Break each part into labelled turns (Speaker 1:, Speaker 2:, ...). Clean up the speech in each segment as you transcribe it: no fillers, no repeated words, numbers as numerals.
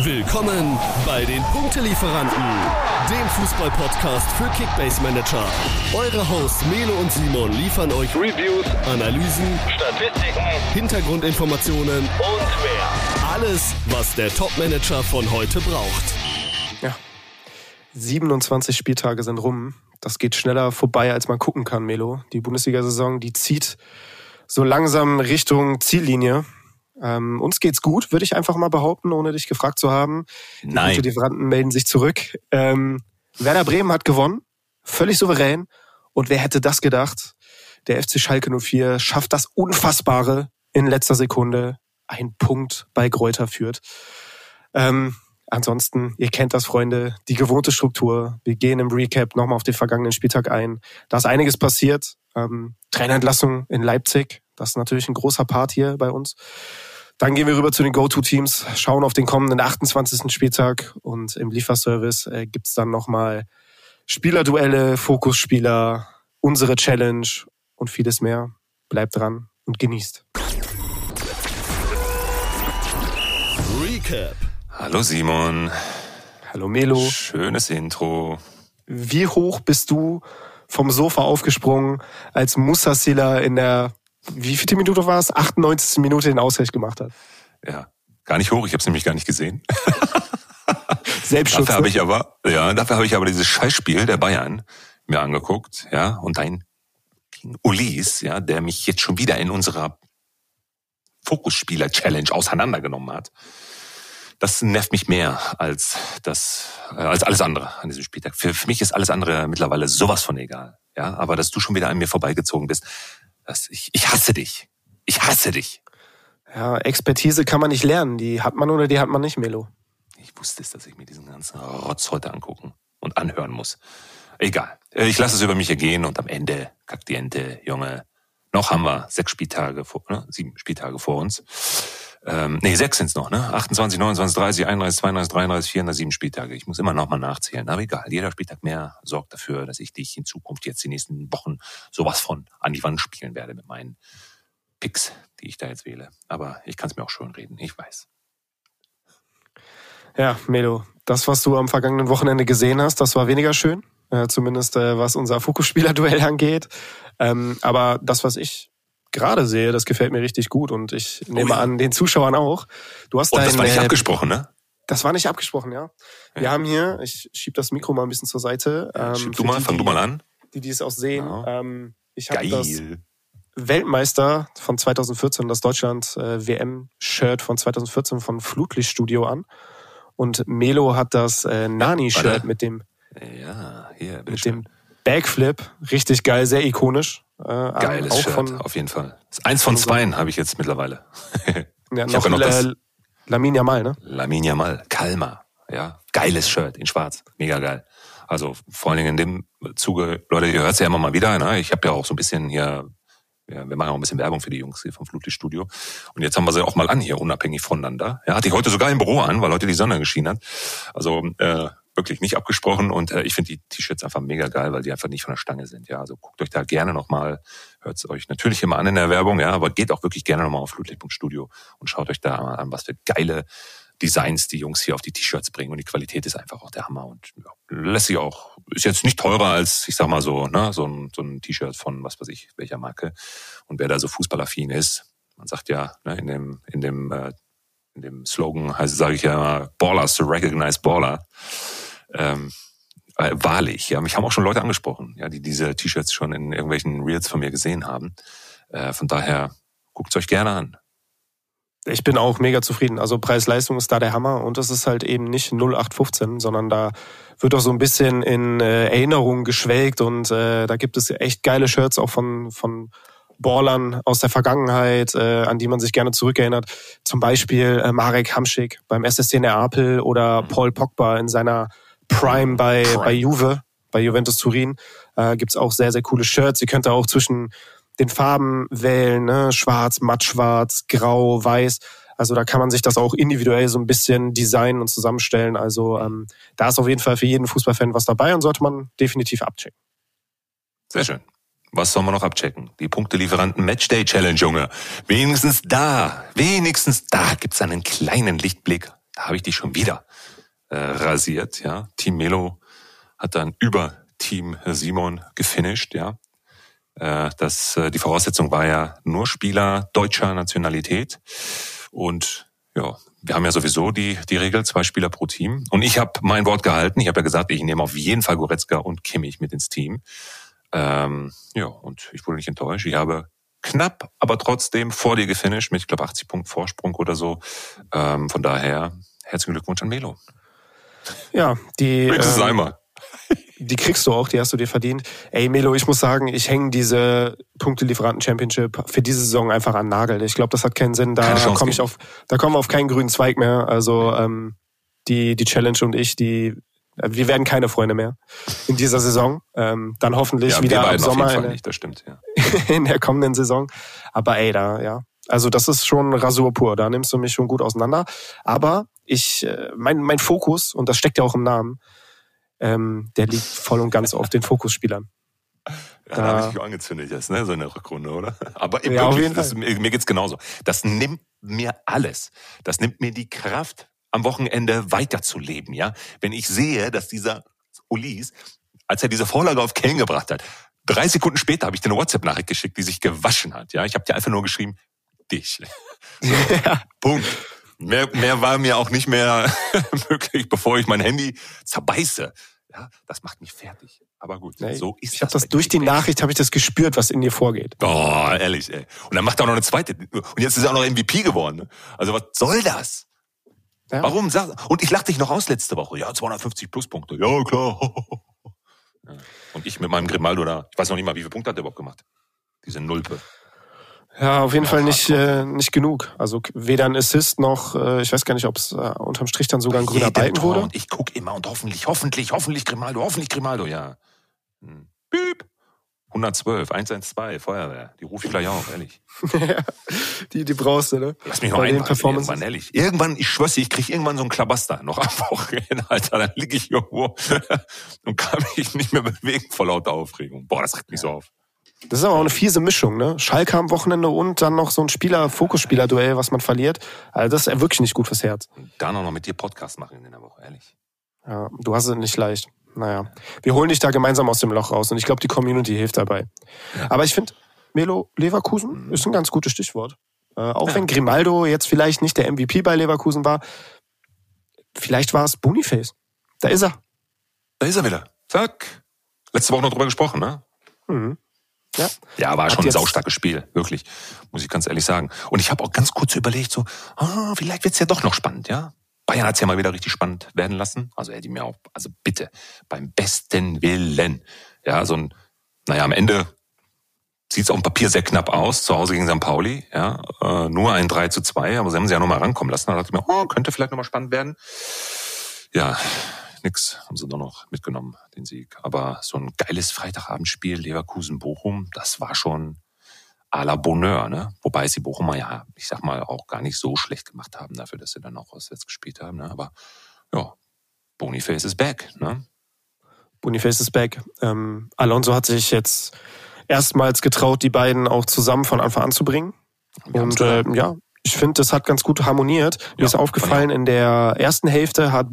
Speaker 1: Willkommen bei den Punktelieferanten, dem Fußball-Podcast für Kickbase-Manager. Eure Hosts Melo und Simon liefern euch Reviews, Analysen, Statistiken, Hintergrundinformationen und mehr. Alles, was der Top-Manager von heute braucht.
Speaker 2: Ja, 27 Spieltage sind rum. Das geht schneller vorbei, als man gucken kann, Melo. Die Bundesliga-Saison, die zieht so langsam Richtung Ziellinie. Uns geht's gut, würde ich einfach mal behaupten, ohne dich gefragt zu haben.
Speaker 3: Nein.
Speaker 2: Die Lieferanten melden sich zurück. Werder Bremen hat gewonnen, völlig souverän. Und wer hätte das gedacht? Der FC Schalke 04 schafft das Unfassbare in letzter Sekunde. Ein Punkt bei Greuther Fürth. Ansonsten, ihr kennt das, Freunde, die gewohnte Struktur. Wir gehen im Recap nochmal auf den vergangenen Spieltag ein. Da ist einiges passiert. Trainerentlassung in Leipzig, das ist natürlich ein großer Part hier bei uns. Dann gehen wir rüber zu den Go-To-Teams, schauen auf den kommenden 28. Spieltag und im Lieferservice gibt's dann nochmal Spielerduelle, Fokusspieler, unsere Challenge und vieles mehr. Bleibt dran und genießt.
Speaker 1: Recap.
Speaker 3: Hallo Simon.
Speaker 2: Hallo Melo.
Speaker 3: Schönes Intro.
Speaker 2: Wie hoch bist du vom Sofa aufgesprungen, als Mustassila in der, wie viele Minute war es? 98. Minute den Ausgleich gemacht hat.
Speaker 3: Ja, gar nicht hoch, ich habe es nämlich gar nicht gesehen.
Speaker 2: Selbstschutz.
Speaker 3: Dafür habe ich aber dieses Scheißspiel der Bayern mir angeguckt, ja, und dein King Ulis, ja, der mich jetzt schon wieder in unserer Fokusspieler-Challenge auseinandergenommen hat. Das nervt mich mehr als alles andere an diesem Spieltag. Für mich ist alles andere mittlerweile sowas von egal. Ja, aber dass du schon wieder an mir vorbeigezogen bist, ich hasse dich. Ich hasse dich.
Speaker 2: Ja, Expertise kann man nicht lernen. Die hat man oder die hat man nicht, Melo.
Speaker 3: Ich wusste es, dass ich mir diesen ganzen Rotz heute angucken und anhören muss. Egal. Ich lasse es über mich ergehen und am Ende, kackt die Ente, Junge. Noch haben wir 7 Spieltage vor uns. 6 sind's noch, ne? 28, 29, 30, 31, 32, 33, 34, 7 Spieltage. Ich muss immer noch mal nachzählen. Aber egal, jeder Spieltag mehr sorgt dafür, dass ich dich in Zukunft jetzt die nächsten Wochen sowas von an die Wand spielen werde mit meinen Picks, die ich da jetzt wähle. Aber ich kann es mir auch schön reden, ich weiß.
Speaker 2: Ja, Melo, das, was du am vergangenen Wochenende gesehen hast, das war weniger schön. Zumindest was unser Fokusspieler-Duell angeht. Aber das, was ich gerade sehe, das gefällt mir richtig gut und ich nehme an, den Zuschauern auch. Du hast
Speaker 3: das war nicht abgesprochen, ne?
Speaker 2: Das war nicht abgesprochen, ja. Wir haben hier, ich schieb das Mikro mal ein bisschen zur Seite.
Speaker 3: Fang du mal an.
Speaker 2: Die es auch sehen.
Speaker 3: Ja.
Speaker 2: Ich habe das Weltmeister von 2014, das Deutschland WM-Shirt von 2014 von Flutlichtstudio an. Und Melo hat das Nani-Shirt mit dem Backflip. Richtig geil, sehr ikonisch.
Speaker 3: Geiles
Speaker 2: auch
Speaker 3: Shirt, auf jeden Fall. Das ist 1 von 2 habe ich jetzt mittlerweile.
Speaker 2: Ja, noch Lamine Yamal, ne?
Speaker 3: Lamine Yamal, Kalmar. Ja, geiles Shirt in schwarz. Mega geil. Also vor allen Dingen in dem Zuge, Leute, ihr hört es ja immer mal wieder. Ne? Ich habe ja auch so ein bisschen hier, wir machen auch ein bisschen Werbung für die Jungs hier vom Flutlichtstudio. Und jetzt haben wir sie auch mal an hier, unabhängig voneinander. Ja, hatte ich heute sogar im Büro an, weil heute die Sonne geschienen hat. Also wirklich nicht abgesprochen und ich finde die T-Shirts einfach mega geil, weil die einfach nicht von der Stange sind. Ja, also guckt euch da gerne nochmal, hört es euch natürlich immer an in der Werbung, ja, aber geht auch wirklich gerne nochmal auf Flutlicht.studio und schaut euch da an, was für geile Designs die Jungs hier auf die T-Shirts bringen und die Qualität ist einfach auch der Hammer und ja, lässt sich auch, ist jetzt nicht teurer als, ich sag mal so, ne, so ein T-Shirt von was weiß ich, welcher Marke und wer da so fußballaffin ist, man sagt ja, ne, in dem Slogan sage ich ja immer, Ballers to recognize Baller. Wahrlich, ja, mich haben auch schon Leute angesprochen, ja, die diese T-Shirts schon in irgendwelchen Reels von mir gesehen haben. Von daher guckt's euch gerne an.
Speaker 2: Ich bin auch mega zufrieden. Also Preis-Leistung ist da der Hammer und es ist halt eben nicht 0815, sondern da wird auch so ein bisschen in Erinnerung geschwelgt und da gibt es echt geile Shirts auch von Ballern aus der Vergangenheit, an die man sich gerne zurückerinnert. Zum Beispiel Marek Hamšík beim SSC Neapel oder Paul Pogba in seiner Prime bei Juve, bei Juventus Turin. Gibt's auch sehr, sehr coole Shirts. Ihr könnt da auch zwischen den Farben wählen, ne? Schwarz, mattschwarz, grau, weiß. Also da kann man sich das auch individuell so ein bisschen designen und zusammenstellen. Also da ist auf jeden Fall für jeden Fußballfan was dabei und sollte man definitiv abchecken.
Speaker 3: Sehr schön. Was soll man noch abchecken? Die Punktelieferanten Matchday Challenge, Junge. Wenigstens da gibt's einen kleinen Lichtblick. da habe ich dich schon wieder rasiert, ja. Team Melo hat dann über Team Simon gefinisht, ja. Die Voraussetzung war ja nur Spieler deutscher Nationalität. Und ja, wir haben ja sowieso die Regel, 2 Spieler pro Team. Und ich habe mein Wort gehalten. Ich habe ja gesagt, ich nehme auf jeden Fall Goretzka und Kimmich mit ins Team. Und ich wurde nicht enttäuscht. Ich habe knapp, aber trotzdem vor dir gefinisht mit, ich glaube, 80 Punkten Vorsprung oder so. Von daher, herzlichen Glückwunsch an Melo.
Speaker 2: Ja, die kriegst du auch, die hast du dir verdient. Ey, Melo, ich muss sagen, ich hänge diese Punktelieferanten-Championship für diese Saison einfach an den Nagel. Ich glaube, das hat keinen Sinn. Da kommen wir auf keinen grünen Zweig mehr. Also die Challenge und ich, wir werden keine Freunde mehr in dieser Saison. Dann hoffentlich wieder ab Sommer
Speaker 3: auf jeden Fall nicht, das stimmt, ja.
Speaker 2: In der kommenden Saison. Aber ey, also das ist schon Rasur pur. Da nimmst du mich schon gut auseinander. Aber mein Fokus, und das steckt ja auch im Namen, der liegt voll und ganz auf den Fokusspielern.
Speaker 3: Ja, da habe ich mich angezündet jetzt, ne? So in der Rückrunde, oder? Aber
Speaker 2: ja,
Speaker 3: wirklich, mir geht's genauso. Das nimmt mir alles. Das nimmt mir die Kraft, am Wochenende weiterzuleben, ja? Wenn ich sehe, dass dieser Ulis, als er diese Vorlage auf Kane gebracht hat, 3 Sekunden später habe ich dir eine WhatsApp-Nachricht geschickt, die sich gewaschen hat, ja? Ich habe dir einfach nur geschrieben, dich. Ja. Punkt. Mehr war mir auch nicht mehr möglich, bevor ich mein Handy zerbeiße. Ja, das macht mich fertig. Aber gut, so ist
Speaker 2: ich habe das durch die Nachricht habe ich das gespürt, was in dir vorgeht.
Speaker 3: Oh, ehrlich, ey. Und dann macht er auch noch eine zweite. Und jetzt ist er auch noch MVP geworden. Ne? Also was soll das? Ja. Warum? Und ich lachte dich noch aus letzte Woche. Ja, 250 Pluspunkte. Ja, klar. Ja. Und ich mit meinem Grimaldo da. Ich weiß noch nicht mal, wie viele Punkte hat der überhaupt gemacht. Diese Nulpe.
Speaker 2: Ja, auf jeden Fall nicht genug. Also weder ein Assist noch, ich weiß gar nicht, ob es unterm Strich dann sogar ein grüner Balken wurde.
Speaker 3: Und ich gucke immer und hoffentlich Grimaldo, ja. Piep. 112, 112, Feuerwehr. Die rufe ich gleich auf, ehrlich.
Speaker 2: die brauchst du, ne?
Speaker 3: Lass mich noch einmal, irgendwann, ehrlich. Irgendwann, ich schwör's dir, ich krieg irgendwann so einen Klabaster noch am Wochenende, Alter. Dann lieg ich irgendwo und kann mich nicht mehr bewegen vor lauter Aufregung. Boah, das regt mich so auf.
Speaker 2: Das ist aber auch eine fiese Mischung, ne? Schalke am Wochenende und dann noch so ein Fokusspieler-Duell, was man verliert. Also das ist wirklich nicht gut fürs Herz.
Speaker 3: Und dann auch noch mit dir Podcast machen in der Woche, ehrlich.
Speaker 2: Ja, du hast es nicht leicht. Naja, wir holen dich da gemeinsam aus dem Loch raus und ich glaube, die Community hilft dabei. Ja. Aber ich finde, Melo Leverkusen ist ein ganz gutes Stichwort. Auch wenn Grimaldo jetzt vielleicht nicht der MVP bei Leverkusen war, vielleicht war es Boniface. Da ist er.
Speaker 3: Da ist er wieder. Zack. Letzte Woche noch drüber gesprochen, ne?
Speaker 2: Mhm.
Speaker 3: Ja, war schon ein saustarkes Spiel, wirklich, muss ich ganz ehrlich sagen. Und ich habe auch ganz kurz überlegt, so, vielleicht wird's ja doch noch spannend, ja? Bayern hat's ja mal wieder richtig spannend werden lassen. Also hätte ich mir auch, also bitte, beim besten Willen. Ja, am Ende sieht's auf dem Papier sehr knapp aus, zu Hause gegen St. Pauli, ja. Nur ein 3-2, aber sie haben sie ja nochmal rankommen lassen. Da dachte ich mir, könnte vielleicht nochmal spannend werden. Ja, nix, haben sie doch noch mitgenommen, den Sieg. Aber so ein geiles Freitagabendspiel, Leverkusen-Bochum, das war schon à la Bonheur, ne? Wobei sie Bochumer ja, ich sag mal, auch gar nicht so schlecht gemacht haben dafür, dass sie dann auch auswärts gespielt haben, ne? Aber ja, Boniface is back, ne?
Speaker 2: Boniface is back. Alonso hat sich jetzt erstmals getraut, die beiden auch zusammen von Anfang an zu bringen. Und ich finde, das hat ganz gut harmoniert. Mir ist aufgefallen, in der ersten Hälfte ist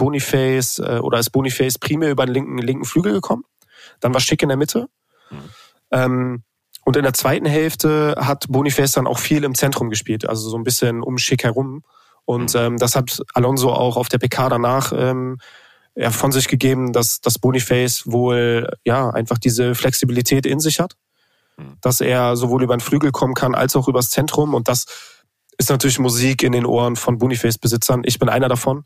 Speaker 2: Boniface primär über den linken Flügel gekommen. Dann war Schick in der Mitte. Und in der zweiten Hälfte hat Boniface dann auch viel im Zentrum gespielt, also so ein bisschen um Schick herum. Und das hat Alonso auch auf der PK danach von sich gegeben, dass Boniface wohl einfach diese Flexibilität in sich hat, dass er sowohl über den Flügel kommen kann als auch übers Zentrum. Und das ist natürlich Musik in den Ohren von Boniface-Besitzern. Ich bin einer davon.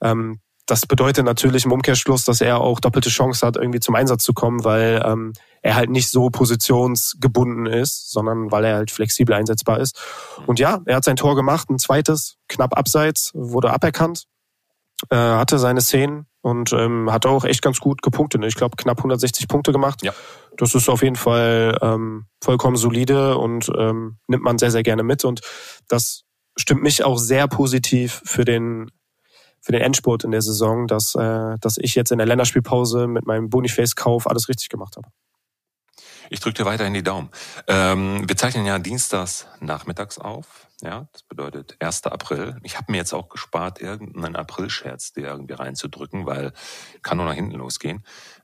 Speaker 2: Das bedeutet natürlich im Umkehrschluss, dass er auch doppelte Chance hat, irgendwie zum Einsatz zu kommen, weil er halt nicht so positionsgebunden ist, sondern weil er halt flexibel einsetzbar ist. Und ja, er hat sein Tor gemacht, ein zweites, knapp abseits, wurde aberkannt, hatte seine Szenen und hat auch echt ganz gut gepunktet. Ich glaube, knapp 160 Punkte gemacht. Ja. Das ist auf jeden Fall vollkommen solide und nimmt man sehr, sehr gerne mit. Und das stimmt mich auch sehr positiv für den Endspurt in der Saison, dass ich jetzt in der Länderspielpause mit meinem Boniface-Kauf alles richtig gemacht habe.
Speaker 3: Ich drücke dir weiterhin die Daumen. Wir zeichnen ja dienstags nachmittags auf. Ja, das bedeutet 1. April. Ich habe mir jetzt auch gespart, irgendeinen April-Scherz dir irgendwie reinzudrücken, weil kann nur nach hinten losgehen.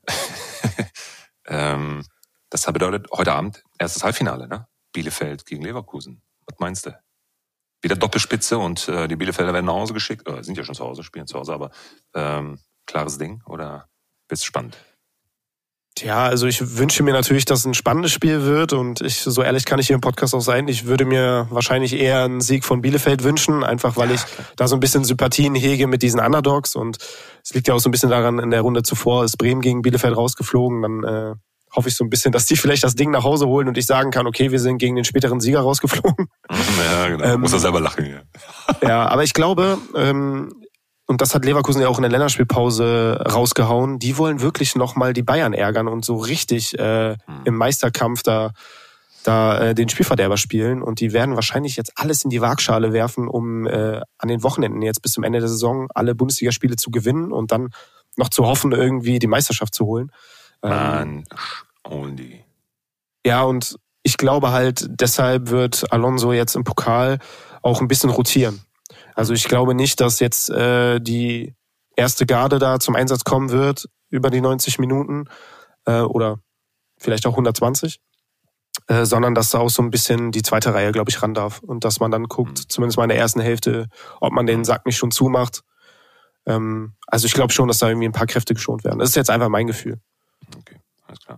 Speaker 3: Das bedeutet heute Abend erstes Halbfinale, ne? Bielefeld gegen Leverkusen. Was meinst du? Wieder Doppelspitze und die Bielefelder werden nach Hause geschickt. Sind ja schon zu Hause, spielen zu Hause, aber klares Ding oder wird's spannend?
Speaker 2: Ja, also ich wünsche mir natürlich, dass es ein spannendes Spiel wird und so ehrlich kann ich hier im Podcast auch sein, ich würde mir wahrscheinlich eher einen Sieg von Bielefeld wünschen, einfach weil ich da so ein bisschen Sympathien hege mit diesen Underdogs und es liegt ja auch so ein bisschen daran, in der Runde zuvor ist Bremen gegen Bielefeld rausgeflogen, dann hoffe ich so ein bisschen, dass die vielleicht das Ding nach Hause holen und ich sagen kann, okay, wir sind gegen den späteren Sieger rausgeflogen.
Speaker 3: Ja, genau. Muss er selber lachen, ja.
Speaker 2: Ja, aber ich glaube, und das hat Leverkusen ja auch in der Länderspielpause rausgehauen, die wollen wirklich nochmal die Bayern ärgern und so richtig im Meisterkampf da den Spielverderber spielen. Und die werden wahrscheinlich jetzt alles in die Waagschale werfen, um an den Wochenenden jetzt bis zum Ende der Saison alle Bundesligaspiele zu gewinnen und dann noch zu hoffen, irgendwie die Meisterschaft zu holen.
Speaker 3: Only.
Speaker 2: Ja, und ich glaube halt, deshalb wird Alonso jetzt im Pokal auch ein bisschen rotieren. Also ich glaube nicht, dass jetzt die erste Garde da zum Einsatz kommen wird über die 90 Minuten oder vielleicht auch 120, sondern dass da auch so ein bisschen die zweite Reihe, glaube ich, ran darf. Und dass man dann guckt, zumindest mal in der ersten Hälfte, ob man den Sack nicht schon zumacht. Also ich glaube schon, dass da irgendwie ein paar Kräfte geschont werden. Das ist jetzt einfach mein Gefühl.
Speaker 3: Okay, alles klar.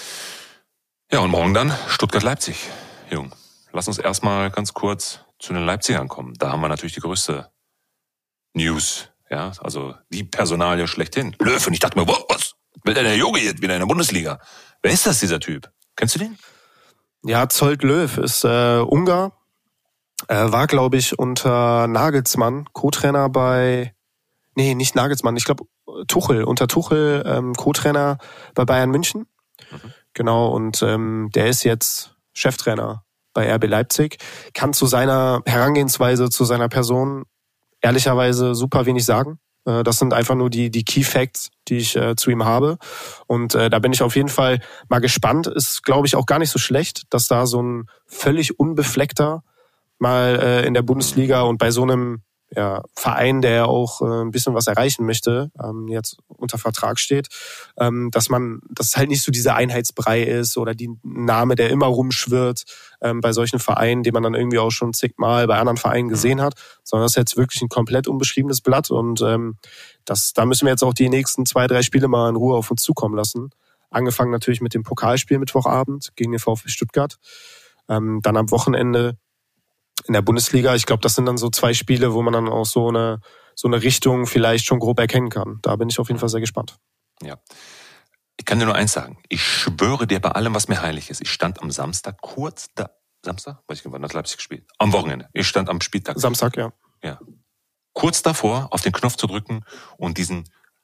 Speaker 3: Ja, und morgen dann Stuttgart-Leipzig. Jung, lass uns erstmal ganz kurz zu den Leipzigern kommen. Da haben wir natürlich die größte News, ja, also die Personalie schlechthin. Löw, und ich dachte mir, was will denn der Jogi jetzt wieder in der Bundesliga? Wer ist das, dieser Typ? Kennst du den?
Speaker 2: Ja, Zsolt Löw ist Ungar, war, glaube ich, unter Nagelsmann, Co-Trainer nicht Nagelsmann, ich glaube unter Tuchel, Co-Trainer bei Bayern München. Mhm. Genau, und der ist jetzt Cheftrainer bei RB Leipzig, kann zu seiner Herangehensweise, zu seiner Person ehrlicherweise super wenig sagen. Das sind einfach nur die Key Facts, die ich zu ihm habe. Und da bin ich auf jeden Fall mal gespannt. Ist, glaube ich, auch gar nicht so schlecht, dass da so ein völlig unbefleckter mal in der Bundesliga und bei so einem Verein, der auch ein bisschen was erreichen möchte, jetzt unter Vertrag steht, dass es halt nicht so dieser Einheitsbrei ist oder die Name, der immer rumschwirrt bei solchen Vereinen, den man dann irgendwie auch schon zigmal bei anderen Vereinen gesehen hat, sondern das ist jetzt wirklich ein komplett unbeschriebenes Blatt und da müssen wir jetzt auch die nächsten 2-3 Spiele mal in Ruhe auf uns zukommen lassen. Angefangen natürlich mit dem Pokalspiel Mittwochabend gegen den VfB Stuttgart, dann am Wochenende in der Bundesliga. Ich glaube, das sind dann so 2 Spiele, wo man dann auch so eine Richtung vielleicht schon grob erkennen kann. Da bin ich auf jeden Fall sehr gespannt.
Speaker 3: Ja. Ich kann dir nur eins sagen. Ich schwöre dir bei allem, was mir heilig ist. Ich stand am Samstag kurz da. Samstag? Weiß ich nicht, wann hat Leipzig gespielt? Am Wochenende. Ich stand am Spieltag.
Speaker 2: Samstag, ja.
Speaker 3: Ja. Kurz davor, auf den Knopf zu drücken und diesen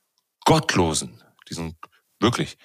Speaker 3: wirklich,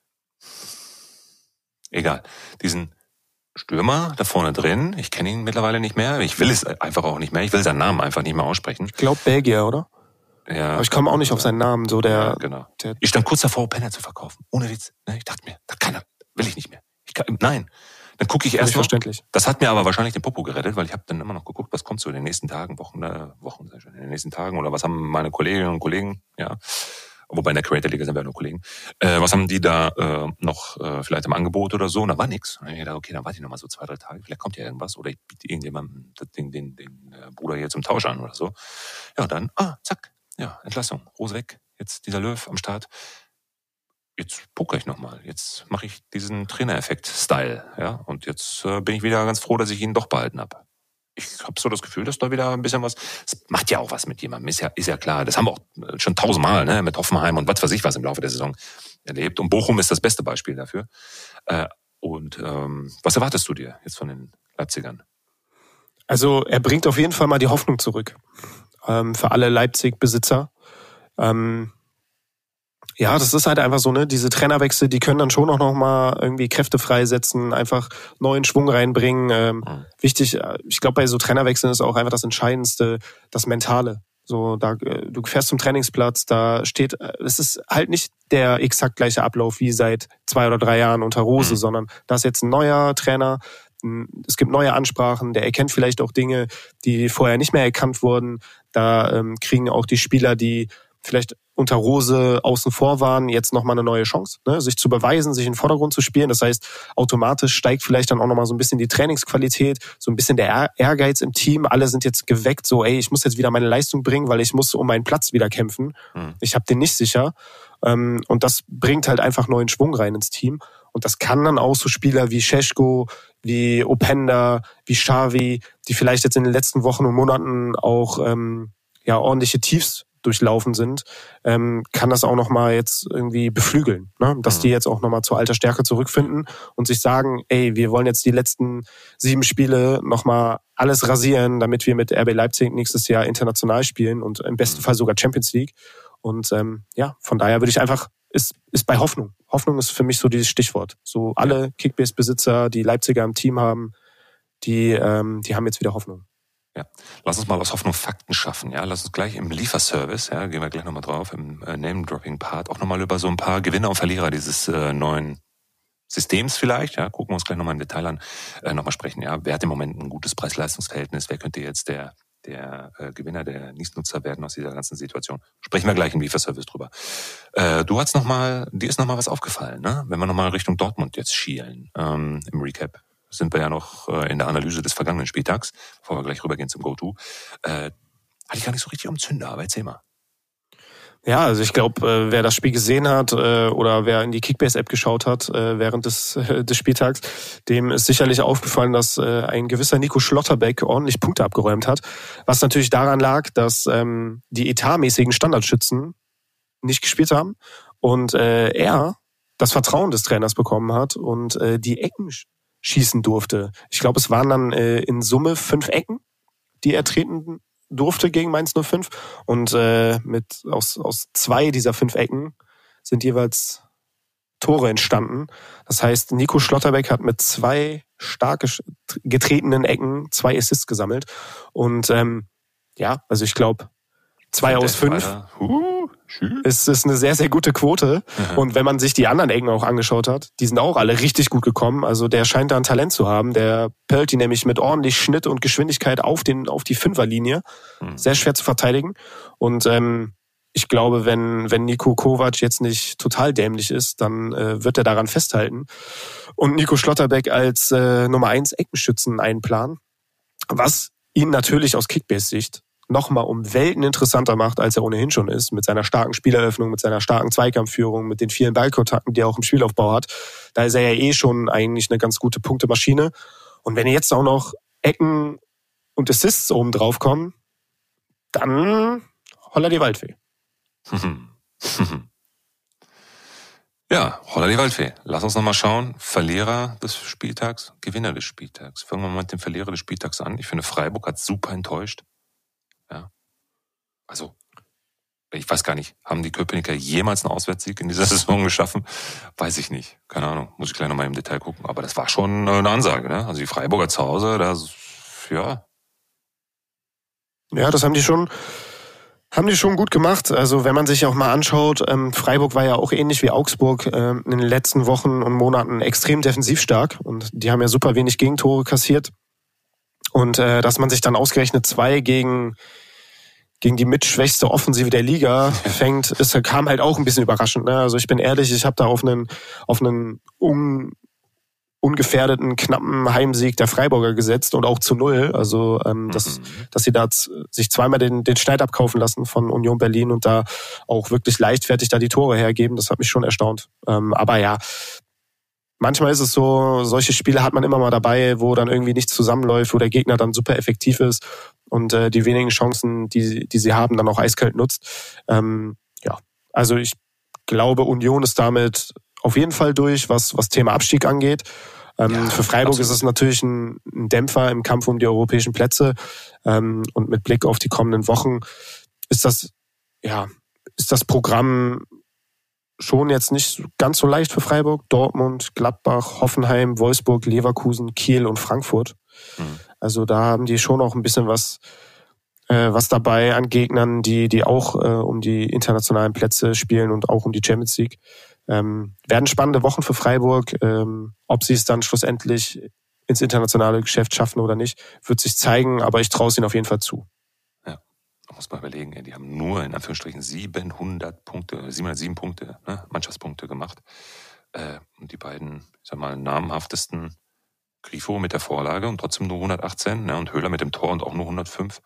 Speaker 3: diesen Stürmer da vorne drin, ich kenne ihn mittlerweile nicht mehr, ich will es einfach auch nicht mehr, ich will seinen Namen einfach nicht mehr aussprechen.
Speaker 2: Ich glaube Belgier, oder?
Speaker 3: Ja.
Speaker 2: Aber ich komme auch nicht auf seinen Namen, so der...
Speaker 3: Ja, genau. Ich stand kurz davor, Penner zu verkaufen, ohne Witz. Ich dachte mir, will ich nicht mehr. Nein. Dann gucke ich erst noch.
Speaker 2: Verständlich.
Speaker 3: Das hat mir aber wahrscheinlich den Popo gerettet, weil ich habe dann immer noch geguckt, was kommt so in den nächsten Tagen, in den nächsten Tagen oder was haben meine Kolleginnen und Kollegen, ja, wobei in der Creator Liga sind wir nur Kollegen, was haben die da noch vielleicht im Angebot oder so? Und da war nix. Und ich dachte, okay, dann warte ich noch mal so 2-3 Tage, vielleicht kommt ja irgendwas oder ich biete irgendjemandem den Bruder hier zum Tausch an oder so. Ja, und dann, zack, ja, Entlassung, Rose weg, jetzt dieser Löw am Start. Jetzt poker ich nochmal, jetzt mache ich diesen Trainereffekt-Style, ja, und jetzt bin ich wieder ganz froh, dass ich ihn doch behalten habe. Ich habe so das Gefühl, dass da wieder ein bisschen was, es macht ja auch was mit jemandem, ist ja klar, das haben wir auch schon 1000-mal, ne, mit Hoffenheim und was weiß ich was im Laufe der Saison erlebt und Bochum ist das beste Beispiel dafür. Was erwartest du dir jetzt von den Leipzigern?
Speaker 2: Also er bringt auf jeden Fall mal die Hoffnung zurück für alle Leipzig-Besitzer. Ja, das ist halt einfach so, ne, diese Trainerwechsel, die können dann schon auch noch mal irgendwie Kräfte freisetzen, einfach neuen Schwung reinbringen. Wichtig, ich glaube, bei so Trainerwechseln ist auch einfach das Entscheidendste, das Mentale. So, du fährst zum Trainingsplatz, da steht, es ist halt nicht der exakt gleiche Ablauf wie seit 2 oder 3 Jahren unter Rose, sondern da ist jetzt ein neuer Trainer, es gibt neue Ansprachen, der erkennt vielleicht auch Dinge, die vorher nicht mehr erkannt wurden. Da kriegen auch die Spieler, die vielleicht unter Rose außen vor waren, jetzt nochmal eine neue Chance, ne? Sich zu beweisen, sich in den Vordergrund zu spielen. Das heißt, automatisch steigt vielleicht dann auch nochmal so ein bisschen die Trainingsqualität, so ein bisschen der Ehrgeiz im Team. Alle sind jetzt geweckt, so ich muss jetzt wieder meine Leistung bringen, weil ich muss um meinen Platz wieder kämpfen. Ich habe den nicht sicher. Und das bringt halt einfach neuen Schwung rein ins Team. Und das kann dann auch so Spieler wie Šeško, wie Openda, wie Xavi, die vielleicht jetzt in den letzten Wochen und Monaten auch ordentliche Tiefs durchlaufen sind, kann das auch nochmal jetzt irgendwie beflügeln, ne? Dass die jetzt auch nochmal zur alter Stärke zurückfinden und sich sagen, wir wollen jetzt die letzten 7 Spiele nochmal alles rasieren, damit wir mit RB Leipzig nächstes Jahr international spielen und im besten Fall sogar Champions League. Und von daher würde ich einfach, ist bei Hoffnung. Hoffnung ist für mich so dieses Stichwort. So alle Kickbase-Besitzer, die Leipziger im Team haben, die haben jetzt wieder Hoffnung.
Speaker 3: Ja, lass uns mal aus Hoffnung Fakten schaffen. Ja, lass uns gleich im Lieferservice, gehen wir gleich nochmal drauf, im Name-Dropping-Part, auch nochmal über so ein paar Gewinner und Verlierer dieses neuen Systems vielleicht, gucken wir uns gleich nochmal im Detail an, nochmal sprechen. Ja, wer hat im Moment ein gutes Preis-Leistungs-Verhältnis? Wer könnte jetzt der Gewinner, der Nichtnutzer werden aus dieser ganzen Situation? Sprechen wir gleich im Lieferservice drüber. Dir ist nochmal was aufgefallen, ne? Wenn wir nochmal Richtung Dortmund jetzt schielen, im Recap. Sind wir ja noch in der Analyse des vergangenen Spieltags, bevor wir gleich rübergehen zum Go-To. Hatte ich gar nicht so richtig am Zünder, aber erzähl mal.
Speaker 2: Ja, also ich glaube, wer das Spiel gesehen hat oder wer in die Kickbase-App geschaut hat während des Spieltags, dem ist sicherlich aufgefallen, dass ein gewisser Nico Schlotterbeck ordentlich Punkte abgeräumt hat. Was natürlich daran lag, dass die etatmäßigen Standardschützen nicht gespielt haben und er das Vertrauen des Trainers bekommen hat und die Ecken schießen durfte. Ich glaube, es waren dann in Summe 5 Ecken, die er treten durfte gegen Mainz 05. Und aus 2 dieser 5 Ecken sind jeweils Tore entstanden. Das heißt, Nico Schlotterbeck hat mit 2 stark getretenen Ecken 2 Assists gesammelt. Und also ich glaube, 2 aus 5 ist eine sehr, sehr gute Quote. Und wenn man sich die anderen Ecken auch angeschaut hat, die sind auch alle richtig gut gekommen. Also der scheint da ein Talent zu haben. Der pellt die nämlich mit ordentlich Schnitt und Geschwindigkeit auf die 5er-Linie. Sehr schwer zu verteidigen. Und ich glaube, wenn Niko Kovac jetzt nicht total dämlich ist, dann wird er daran festhalten. Und Nico Schlotterbeck als Nummer 1 Eckenschützen einplanen. Was ihn natürlich aus Kickbase-Sicht nochmal um Welten interessanter macht, als er ohnehin schon ist, mit seiner starken Spieleröffnung, mit seiner starken Zweikampfführung, mit den vielen Ballkontakten, die er auch im Spielaufbau hat. Da ist er ja schon eigentlich eine ganz gute Punktemaschine. Und wenn jetzt auch noch Ecken und Assists oben drauf kommen, dann holla die Waldfee.
Speaker 3: Ja, holla die Waldfee. Lass uns nochmal schauen. Verlierer des Spieltags, Gewinner des Spieltags. Fangen wir mal mit dem Verlierer des Spieltags an. Ich finde, Freiburg hat super enttäuscht. Ja. Also, ich weiß gar nicht, haben die Köpenicker jemals einen Auswärtssieg in dieser Saison geschaffen? Weiß ich nicht. Keine Ahnung. Muss ich gleich nochmal im Detail gucken. Aber das war schon eine Ansage, ne? Also die Freiburger zu Hause, ja,
Speaker 2: das haben die schon gut gemacht. Also wenn man sich auch mal anschaut, Freiburg war ja auch ähnlich wie Augsburg in den letzten Wochen und Monaten extrem defensiv stark. Und die haben ja super wenig Gegentore kassiert. Und dass man sich dann ausgerechnet 2 gegen die mitschwächste Offensive der Liga fängt, kam halt auch ein bisschen überraschend. Ne? Also ich bin ehrlich, ich habe da auf einen ungefährdeten, knappen Heimsieg der Freiburger gesetzt und auch zu 0. Also dass sie da sich zweimal den Schneid abkaufen lassen von Union Berlin und da auch wirklich leichtfertig da die Tore hergeben, das hat mich schon erstaunt. Aber ja, manchmal ist es so, solche Spiele hat man immer mal dabei, wo dann irgendwie nichts zusammenläuft, wo der Gegner dann super effektiv ist und die wenigen Chancen, die sie haben, dann auch eiskalt nutzt. Also ich glaube, Union ist damit auf jeden Fall durch, was Thema Abstieg angeht. Für Freiburg ist es natürlich ein Dämpfer im Kampf um die europäischen Plätze. Und mit Blick auf die kommenden Wochen ist das Programm schon jetzt nicht ganz so leicht für Freiburg. Dortmund, Gladbach, Hoffenheim, Wolfsburg, Leverkusen, Kiel und Frankfurt. Also da haben die schon auch ein bisschen was was dabei an Gegnern, die auch um die internationalen Plätze spielen und auch um die Champions League. Werden spannende Wochen für Freiburg. Ob sie es dann schlussendlich ins internationale Geschäft schaffen oder nicht, wird sich zeigen, aber ich traue es ihnen auf jeden Fall zu.
Speaker 3: Ja, man muss mal überlegen, die haben nur in Anführungsstrichen 707 Punkte, ne, Mannschaftspunkte gemacht. Und die beiden, ich sag mal, namhaftesten, Grifo mit der Vorlage und trotzdem nur 118, ne, und Höhler mit dem Tor und auch nur 105.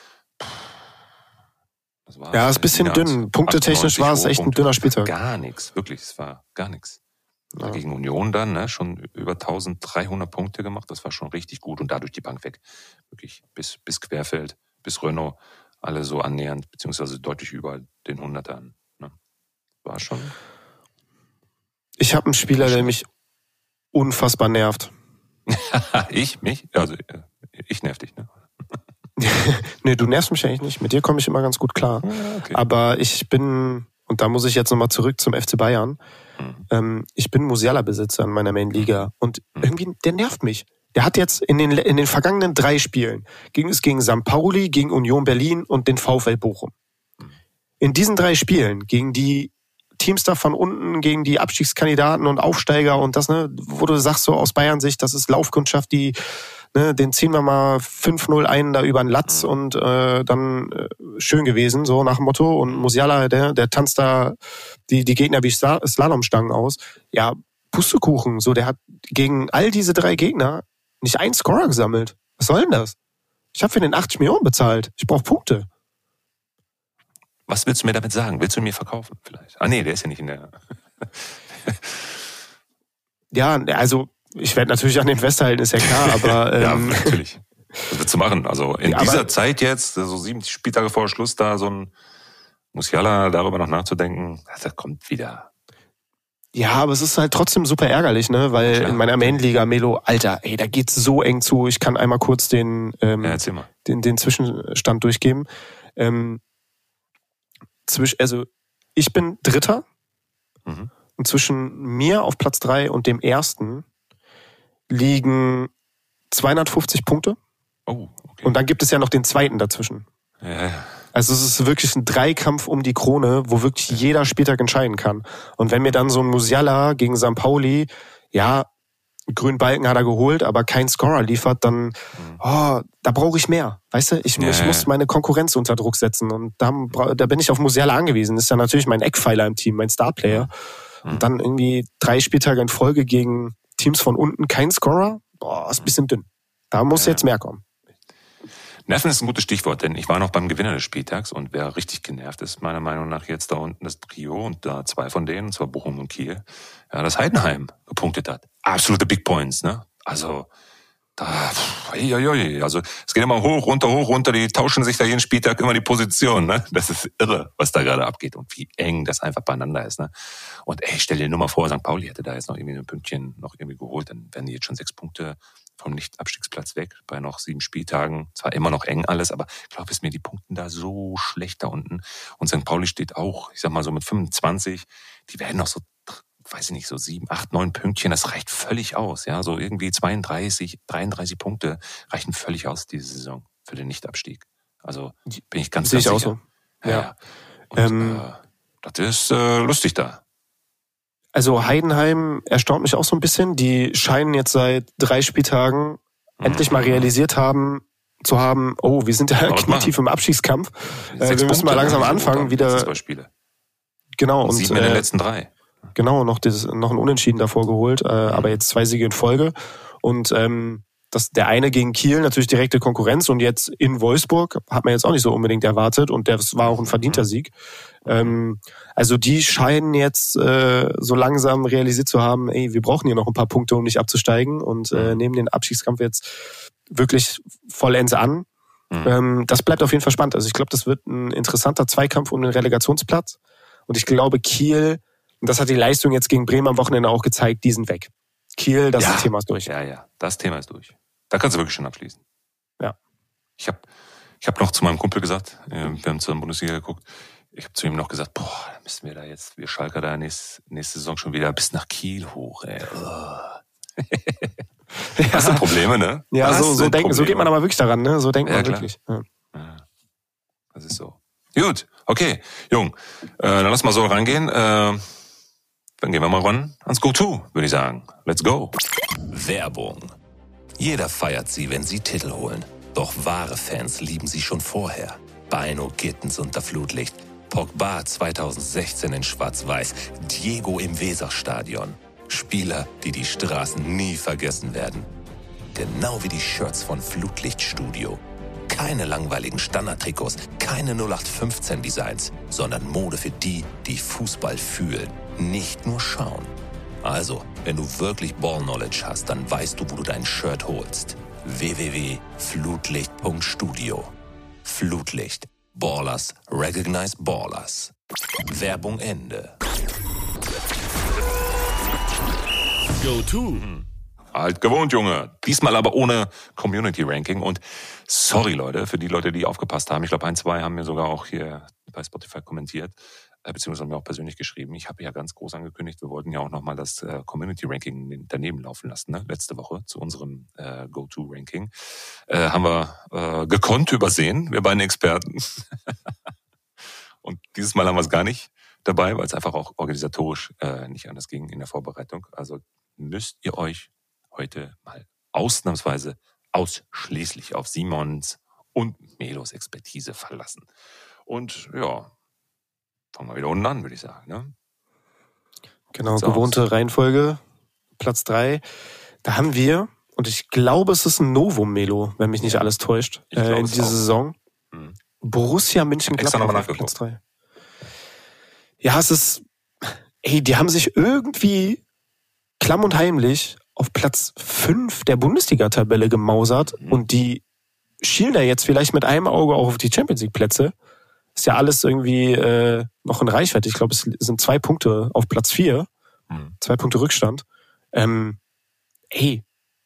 Speaker 2: Ja, ist ein bisschen dünn. Punktetechnisch war es echt ein dünner Spieltag.
Speaker 3: Gar nichts, wirklich, es war gar nichts.
Speaker 2: Ja.
Speaker 3: Gegen Union dann, ne, schon über 1300 Punkte gemacht, das war schon richtig gut und dadurch die Bank weg. Wirklich bis Querfeld, bis Renault, alle so annähernd, beziehungsweise deutlich über den 100ern. Ne. War schon.
Speaker 2: Ich habe einen Spieler, der mich unfassbar nervt.
Speaker 3: Ich nerv dich, ne?
Speaker 2: Nee, du nervst mich eigentlich nicht. Mit dir komme ich immer ganz gut klar.
Speaker 3: Ja, okay.
Speaker 2: Aber ich bin, und da muss ich jetzt nochmal zurück zum FC Bayern, ich bin Musiala-Besitzer in meiner Main-Liga und irgendwie, der nervt mich. Der hat jetzt in den vergangenen 3 Spielen, ging es gegen St. Pauli, gegen Union Berlin und den VfL Bochum. In diesen 3 Spielen, gegen die Teams da von unten, gegen die Abstiegskandidaten und Aufsteiger und das, ne, wo du sagst so aus Bayern-Sicht, das ist Laufkundschaft, die, ne, den ziehen wir mal 5-0 ein da über den Latz und dann schön gewesen, so nach dem Motto. Und Musiala, der tanzt da die Gegner wie Slalomstangen aus. Ja, Pustekuchen, so, der hat gegen all diese 3 Gegner nicht einen Scorer gesammelt. Was soll denn das? Ich habe für den 80 Millionen bezahlt. Ich brauche Punkte.
Speaker 3: Was willst du mir damit sagen? Willst du ihn mir verkaufen vielleicht? Ah nee, der ist ja nicht in der...
Speaker 2: Ja, also ich werde natürlich an dem festhalten, ist ja klar, aber...
Speaker 3: ja, natürlich. Was willst du machen? Also in dieser Zeit jetzt, so 7 Spieltage vor Schluss, da so ein Musiala darüber noch nachzudenken, das kommt wieder.
Speaker 2: Ja, aber es ist halt trotzdem super ärgerlich, ne? Weil klar, in meiner Main-Liga, Melo, Alter, ey, da geht's so eng zu. Ich kann einmal kurz den Zwischenstand durchgeben. Also ich bin Dritter und zwischen mir auf Platz 3 und dem Ersten liegen 250 Punkte.
Speaker 3: Oh, okay.
Speaker 2: Und dann gibt es ja noch den Zweiten dazwischen.
Speaker 3: Ja.
Speaker 2: Also es ist wirklich ein Dreikampf um die Krone, wo wirklich jeder Spieltag entscheiden kann. Und wenn mir dann so ein Musiala gegen St. Pauli, ja, grünen Balken hat er geholt, aber kein Scorer liefert, dann, da brauche ich mehr. Weißt du, ich muss meine Konkurrenz unter Druck setzen und da bin ich auf Musiala angewiesen. Das ist ja natürlich mein Eckpfeiler im Team, mein Starplayer. Und dann irgendwie 3 Spieltage in Folge gegen Teams von unten, kein Scorer, ist ein bisschen dünn. Da muss jetzt mehr kommen.
Speaker 3: Nerven ist ein gutes Stichwort, denn ich war noch beim Gewinner des Spieltags und wer richtig genervt ist, meiner Meinung nach jetzt da unten das Trio und da 2 von denen, und zwar Bochum und Kiel, ja, das Heidenheim gepunktet hat. Absolute Big Points, ne? Also, also es geht immer hoch, runter, die tauschen sich da jeden Spieltag immer die Position, ne? Das ist irre, was da gerade abgeht und wie eng das einfach beieinander ist, ne? Und stell dir nur mal vor, St. Pauli hätte da jetzt noch irgendwie ein Pünktchen noch irgendwie geholt, dann wären die jetzt schon 6 Punkte vom Nicht-Abstiegsplatz weg, bei noch 7 Spieltagen. Zwar immer noch eng alles, aber ich glaube, ist mir die Punkten da so schlecht da unten. Und St. Pauli steht auch, ich sag mal so mit 25, die werden noch so, weiß ich nicht, so 7, 8, 9 Pünktchen, das reicht völlig aus. Ja, so irgendwie 32, 33 Punkte reichen völlig aus diese Saison für den Nicht-Abstieg. Also bin ich ganz sicher.
Speaker 2: Auch so. Ja.
Speaker 3: Und, das ist lustig da.
Speaker 2: Also Heidenheim erstaunt mich auch so ein bisschen. Die scheinen jetzt seit 3 Spieltagen endlich mal realisiert zu haben, wir sind ja knietief im Abstiegskampf. Wir müssen mal langsam anfangen, wieder. Genau.
Speaker 3: Und 7 in den letzten 3.
Speaker 2: Genau, noch ein Unentschieden davor geholt, aber jetzt 2 Siege in Folge. Und der eine gegen Kiel natürlich direkte Konkurrenz und jetzt in Wolfsburg hat man jetzt auch nicht so unbedingt erwartet und das war auch ein verdienter Sieg. Also die scheinen jetzt so langsam realisiert zu haben, wir brauchen hier noch ein paar Punkte, um nicht abzusteigen und nehmen den Abstiegskampf jetzt wirklich vollends an. Das bleibt auf jeden Fall spannend. Also ich glaube, das wird ein interessanter Zweikampf um den Relegationsplatz und ich glaube Kiel, und das hat die Leistung jetzt gegen Bremen am Wochenende auch gezeigt, die sind weg. Kiel, das Thema ist durch.
Speaker 3: Ja, das Thema ist durch. Da kannst du wirklich schon abschließen.
Speaker 2: Ja.
Speaker 3: Ich hab noch zu meinem Kumpel gesagt, wir haben zusammen Bundesliga geguckt, ich habe zu ihm noch gesagt, da müssen wir da jetzt, wir Schalker da nächste Saison schon wieder bis nach Kiel hoch, ey. Das sind Probleme, ne?
Speaker 2: Ja, so geht man aber wirklich daran, ne? So denkt man
Speaker 3: klar.
Speaker 2: wirklich. Ja.
Speaker 3: Das ist so. Gut, okay, Jung, dann lass mal so rangehen. Dann gehen wir mal ran ans Go-To, würde ich sagen. Let's go.
Speaker 4: Werbung. Jeder feiert sie, wenn sie Titel holen. Doch wahre Fans lieben sie schon vorher. Beino Gittens unter Flutlicht, Pogba 2016 in Schwarz-Weiß, Diego im Weserstadion. Spieler, die die Straßen nie vergessen werden. Genau wie die Shirts von Flutlicht Studio. Keine langweiligen Standardtrikots, keine 0815-Designs, sondern Mode für die, die Fußball fühlen, nicht nur schauen. Also, wenn du wirklich Ball-Knowledge hast, dann weißt du, wo du dein Shirt holst. www.flutlicht.studio. Flutlicht. Ballers recognize Ballers. Werbung Ende.
Speaker 1: Go-To.
Speaker 3: Alt gewohnt, Junge. Diesmal aber ohne Community-Ranking. Und sorry, Leute, für die Leute, die aufgepasst haben. Ich glaube, 1, 2 haben mir sogar auch hier bei Spotify kommentiert, beziehungsweise mir auch persönlich geschrieben. Ich habe ja ganz groß angekündigt, wir wollten ja auch nochmal das Community-Ranking daneben laufen lassen, ne? Letzte Woche zu unserem Go-To-Ranking. Haben wir gekonnt übersehen, wir beiden Experten. Und dieses Mal haben wir es gar nicht dabei, weil es einfach auch organisatorisch nicht anders ging in der Vorbereitung. Also müsst ihr euch heute mal ausnahmsweise ausschließlich auf Simons und Melos Expertise verlassen. Und ja, fangen wir wieder unten an, würde ich sagen. Ne?
Speaker 2: Genau, gewohnte Reihenfolge, Platz 3. Da haben wir, und ich glaube, es ist ein Novum, Melo, wenn mich nicht alles täuscht, in dieser Saison. Borussia Mönchengladbach auf Platz 3. Ja, es ist, die haben sich irgendwie klamm und heimlich auf Platz 5 der Bundesliga-Tabelle gemausert und die schielen da jetzt vielleicht mit einem Auge auch auf die Champions-League-Plätze. Ist ja alles irgendwie noch in Reichweite. Ich glaube, es sind 2 Punkte auf Platz 4. 2 Punkte Rückstand. Wie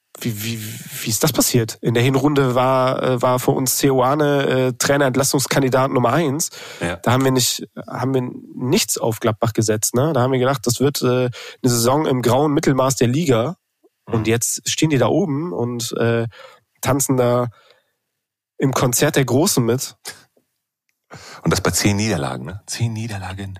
Speaker 2: ist das passiert? In der Hinrunde war für uns Seoane Trainerentlastungskandidat Nummer 1. Ja. Da haben wir nichts auf Gladbach gesetzt. Ne? Da haben wir gedacht, das wird eine Saison im grauen Mittelmaß der Liga. Und jetzt stehen die da oben und tanzen da im Konzert der Großen mit.
Speaker 3: Und das bei 10 Niederlagen, ne? 10 Niederlagen.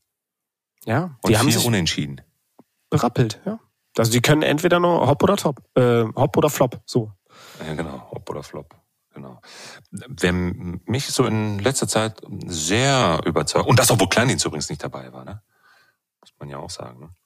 Speaker 2: Ja,
Speaker 3: die haben sich unentschieden
Speaker 2: berappelt, ja. Also die können entweder nur Hop oder Top, Hop oder Flop, so.
Speaker 3: Ja, genau, Hop oder Flop, genau. Wer mich so in letzter Zeit sehr überzeugt, und das, obwohl Kleindienst übrigens nicht dabei war, ne? Muss man ja auch sagen, ne?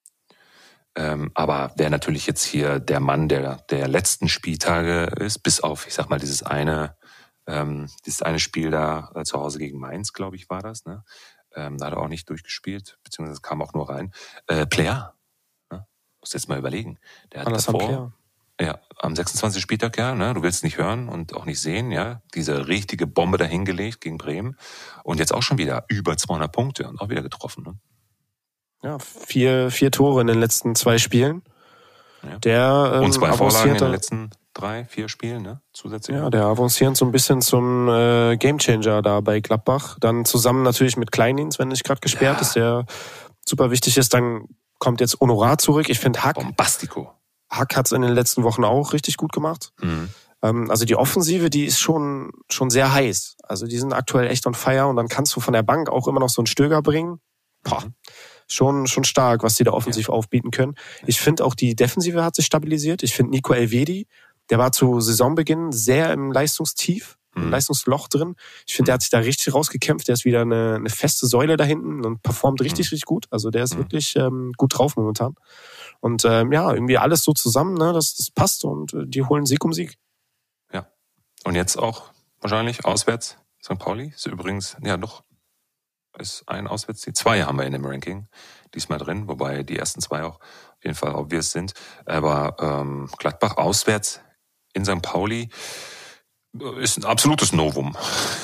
Speaker 3: Aber wer natürlich jetzt hier der Mann der letzten Spieltage ist, bis auf, ich sag mal, dieses eine Spiel da zu Hause gegen Mainz, glaube ich, war das, ne? Da hat er auch nicht durchgespielt, beziehungsweise kam auch nur rein. Plea. Musst jetzt mal überlegen. Der hat davor, am 26. Spieltag, ne, du willst nicht hören und auch nicht sehen, ja, diese richtige Bombe dahingelegt gegen Bremen und jetzt auch schon wieder über 200 Punkte und auch wieder getroffen. Ne?
Speaker 2: Ja, 4 Tore in den letzten 2 Spielen.
Speaker 3: Ja. Und 2 Vorlagen in den letzten 3, 4 Spielen, ne, zusätzlich.
Speaker 2: Ja, der avanciert so ein bisschen zum Gamechanger da bei Gladbach. Dann zusammen natürlich mit Kleindienst, wenn nicht gerade gesperrt ist, der super wichtig ist, dann kommt jetzt Honorar zurück. Ich finde Hack hat es in den letzten Wochen auch richtig gut gemacht. Also die Offensive, die ist schon sehr heiß. Also die sind aktuell echt on fire und dann kannst du von der Bank auch immer noch so einen Stöger bringen. Schon stark, was die da offensiv aufbieten können. Ich finde auch die Defensive hat sich stabilisiert. Ich finde Nico Elvedi, der war zu Saisonbeginn sehr im Leistungstief, im Leistungsloch drin. Ich finde, der hat sich da richtig rausgekämpft. Der ist wieder eine feste Säule da hinten und performt richtig gut. Also der ist wirklich gut drauf momentan. Und irgendwie alles so zusammen, ne, das passt und die holen Sieg um Sieg.
Speaker 3: Ja. Und jetzt auch wahrscheinlich auswärts St. Pauli. Ist übrigens, ist ein Auswärtsteam. 2 haben wir in dem Ranking diesmal drin, wobei die ersten 2 auch auf jeden Fall obvious sind. Aber Gladbach auswärts in St. Pauli ist ein absolutes Novum.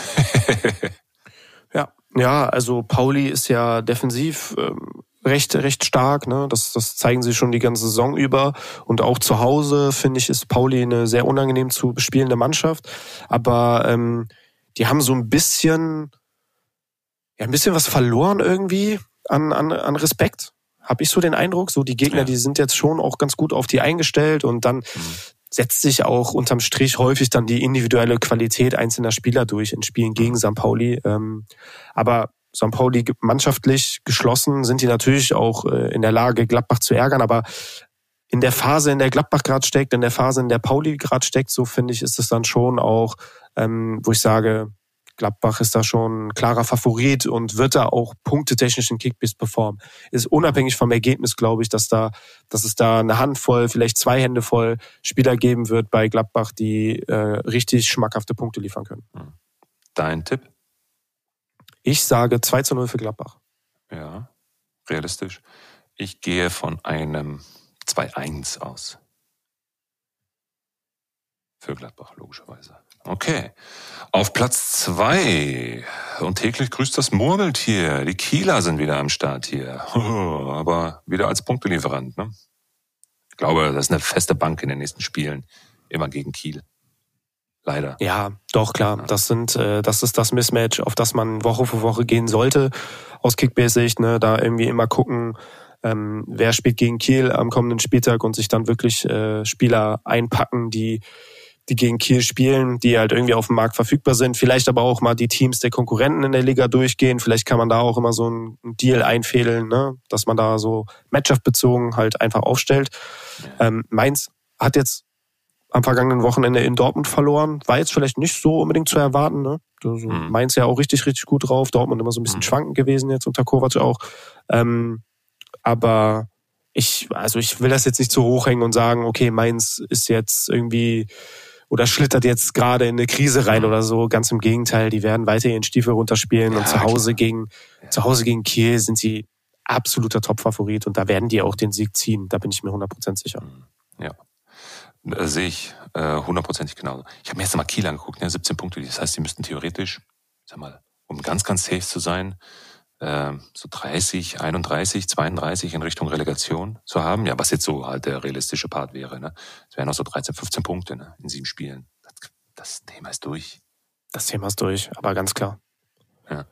Speaker 2: Ja, also Pauli ist ja defensiv recht stark, ne? Das zeigen sie schon die ganze Saison über. Und auch zu Hause, finde ich, ist Pauli eine sehr unangenehm zu bespielende Mannschaft. Aber die haben so ein bisschen was verloren irgendwie an Respekt. Habe ich so den Eindruck. So die Gegner, die sind jetzt schon auch ganz gut auf die eingestellt und dann setzt sich auch unterm Strich häufig dann die individuelle Qualität einzelner Spieler durch in Spielen gegen St. Pauli. Aber St. Pauli mannschaftlich geschlossen sind die natürlich auch in der Lage, Gladbach zu ärgern. Aber in der Phase, in der Gladbach gerade steckt, in der Phase, in der Pauli gerade steckt, so finde ich, ist es dann schon auch, wo ich sage, Gladbach ist da schon ein klarer Favorit und wird da auch punktetechnisch in Kickbase performen. Ist unabhängig vom Ergebnis, glaube ich, dass es da eine Handvoll, vielleicht 2 Hände voll Spieler geben wird bei Gladbach, die richtig schmackhafte Punkte liefern können.
Speaker 3: Dein Tipp?
Speaker 2: Ich sage 2-0 für Gladbach.
Speaker 3: Ja, realistisch. Ich gehe von einem 2-1 aus. Für Gladbach, logischerweise. Okay. Auf Platz 2. Und täglich grüßt das Murmeltier. Die Kieler sind wieder am Start hier. Aber wieder als Punktelieferant, ne? Ich glaube, das ist eine feste Bank in den nächsten Spielen. Immer gegen Kiel. Leider.
Speaker 2: Ja, doch, klar. Das ist das Mismatch, auf das man Woche für Woche gehen sollte. Aus Kickbase-Sicht, ne? Da irgendwie immer gucken, wer spielt gegen Kiel am kommenden Spieltag und sich dann wirklich Spieler einpacken, die gegen Kiel spielen, die halt irgendwie auf dem Markt verfügbar sind. Vielleicht aber auch mal die Teams der Konkurrenten in der Liga durchgehen. Vielleicht kann man da auch immer so einen Deal einfädeln, ne? Dass man da so Matchup-bezogen halt einfach aufstellt. Mainz hat jetzt am vergangenen Wochenende in Dortmund verloren. War jetzt vielleicht nicht so unbedingt zu erwarten, ne? Also Mainz ja auch richtig, richtig gut drauf. Dortmund immer so ein bisschen schwankend gewesen jetzt unter Kovac auch. Aber ich will das jetzt nicht zu hoch hängen und sagen, okay, Mainz ist jetzt irgendwie oder schlittert jetzt gerade in eine Krise rein oder so. Ganz im Gegenteil, die werden weiter ihren Stiefel runterspielen und zu Hause gegen Kiel sind sie absoluter Top-Favorit und da werden die auch den Sieg ziehen. Da bin ich mir 100% sicher.
Speaker 3: Ja, sehe ich 100%ig genauso. Ich habe mir jetzt mal Kiel angeguckt, ne? 17 Punkte. Das heißt, die müssten theoretisch, sag mal, um ganz, ganz safe zu sein, so 30, 31, 32 in Richtung Relegation zu haben. Ja, was jetzt so halt der realistische Part wäre. Ne? Es wären auch so 13, 15 Punkte, ne? In 7 Spielen. Das Thema ist durch.
Speaker 2: Das Thema ist durch, aber ganz klar.
Speaker 3: Ja.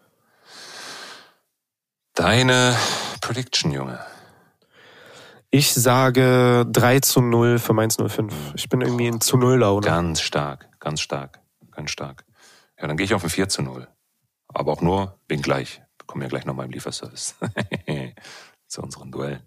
Speaker 3: Deine Prediction, Junge?
Speaker 2: Ich sage 3-0 für Mainz 05. Ich bin irgendwie in zu 0 Laune.
Speaker 3: Ganz stark. Ja, dann gehe ich auf ein 4-0. Aber auch nur wegen gleich. Kommen wir gleich nochmal im Lieferservice zu unseren Duellen.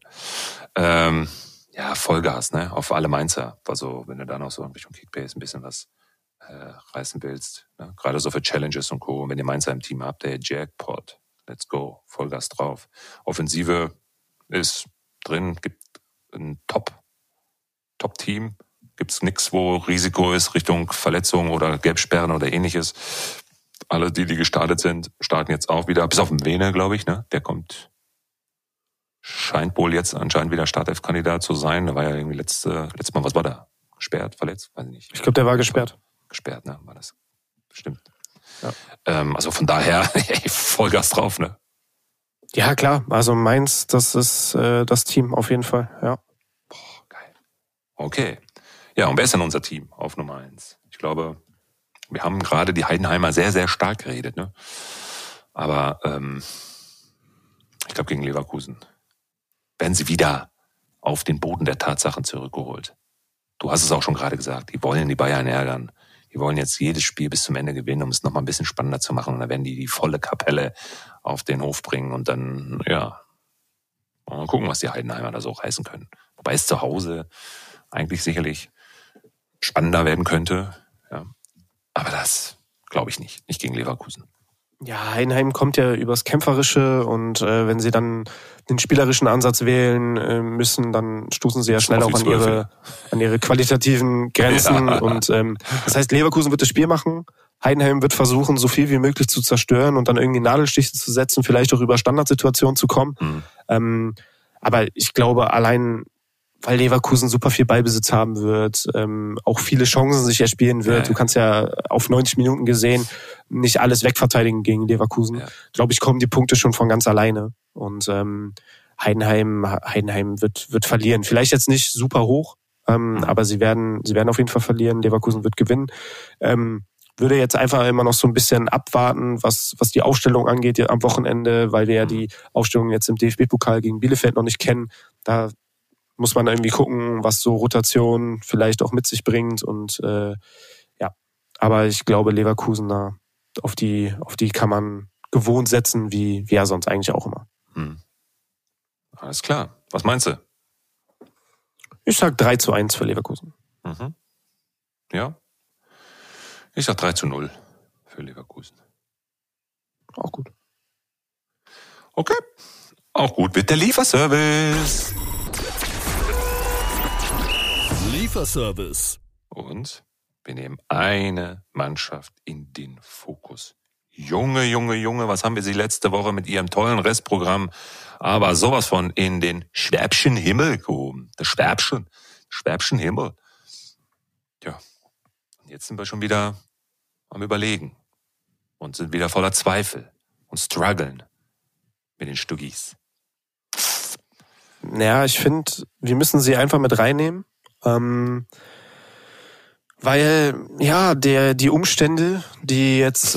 Speaker 3: Ja, Vollgas, ne? Auf alle Mainzer. Also, wenn du da noch so in Richtung Kickbase ein bisschen was reißen willst, ne? Gerade so für Challenges und Co. Und wenn ihr Mainzer im Team habt, der Jackpot. Let's go. Vollgas drauf. Offensive ist drin, gibt ein Top-Team. Gibt's nichts, wo Risiko ist Richtung Verletzung oder Gelbsperren oder ähnliches. Alle, die gestartet sind, starten jetzt auch wieder. Bis auf den Vene, glaube ich, ne? Der scheint wohl jetzt anscheinend wieder Startelf-Kandidat zu sein. Der war ja irgendwie letztes Mal, was war da? Gesperrt, verletzt? Weiß ich nicht.
Speaker 2: Ich glaube, der war gesperrt.
Speaker 3: Gesperrt, ne? War das. Stimmt. Ja. Also von daher, Vollgas drauf, ne?
Speaker 2: Ja, klar. Also Mainz, das ist das Team auf jeden Fall, ja.
Speaker 3: Boah, geil. Okay. Ja, und wer ist denn unser Team auf Nummer 1? Ich glaube, wir haben gerade die Heidenheimer sehr, sehr stark geredet, ne? Aber ich glaube, gegen Leverkusen werden sie wieder auf den Boden der Tatsachen zurückgeholt. Du hast es auch schon gerade gesagt, die wollen die Bayern ärgern. Die wollen jetzt jedes Spiel bis zum Ende gewinnen, um es nochmal ein bisschen spannender zu machen. Und dann werden die volle Kapelle auf den Hof bringen und dann, ja, mal gucken, was die Heidenheimer da so reißen können. Wobei es zu Hause eigentlich sicherlich spannender werden könnte, ja. Aber das glaube ich nicht gegen Leverkusen.
Speaker 2: Ja, Heidenheim kommt ja übers Kämpferische und wenn sie dann den spielerischen Ansatz wählen müssen, dann stoßen sie ja schnell auch an ihre qualitativen Grenzen. Ja. Und das heißt, Leverkusen wird das Spiel machen, Heidenheim wird versuchen, so viel wie möglich zu zerstören und dann irgendwie Nadelstiche zu setzen, vielleicht auch über Standardsituationen zu kommen. Aber ich glaube, allein weil Leverkusen super viel Ballbesitz haben wird, auch viele Chancen sich erspielen wird. Ja. Du kannst ja auf 90 Minuten gesehen nicht alles wegverteidigen gegen Leverkusen. Ja. Glaube ich, kommen die Punkte schon von ganz alleine. Und Heidenheim wird verlieren. Vielleicht jetzt nicht super hoch, aber sie werden auf jeden Fall verlieren. Leverkusen wird gewinnen. Würde jetzt einfach immer noch so ein bisschen abwarten, was die Aufstellung angeht am Wochenende, weil wir ja die Aufstellung jetzt im DFB-Pokal gegen Bielefeld noch nicht kennen. Da muss man irgendwie gucken, was so Rotation vielleicht auch mit sich bringt. Und aber ich glaube, Leverkusener auf die kann man gewohnt setzen, wie ja sonst eigentlich auch immer.
Speaker 3: Alles klar. Was meinst du?
Speaker 2: Ich sag 3-1 für Leverkusen.
Speaker 3: Ja. Ich sag 3-0 für Leverkusen.
Speaker 2: Auch gut.
Speaker 3: Okay. Auch gut mit der Lieferservice.
Speaker 1: Lieferservice.
Speaker 3: Und wir nehmen eine Mannschaft in den Fokus. Junge, was haben wir sie letzte Woche mit ihrem tollen Restprogramm, aber sowas von in den Schwäbschen Himmel gehoben. Der Schwäbschen Himmel. Ja, und jetzt sind wir schon wieder am Überlegen und sind wieder voller Zweifel und strugglen mit den Stugis.
Speaker 2: Ja, ich finde, wir müssen sie einfach mit reinnehmen. Weil, ja, die Umstände, die jetzt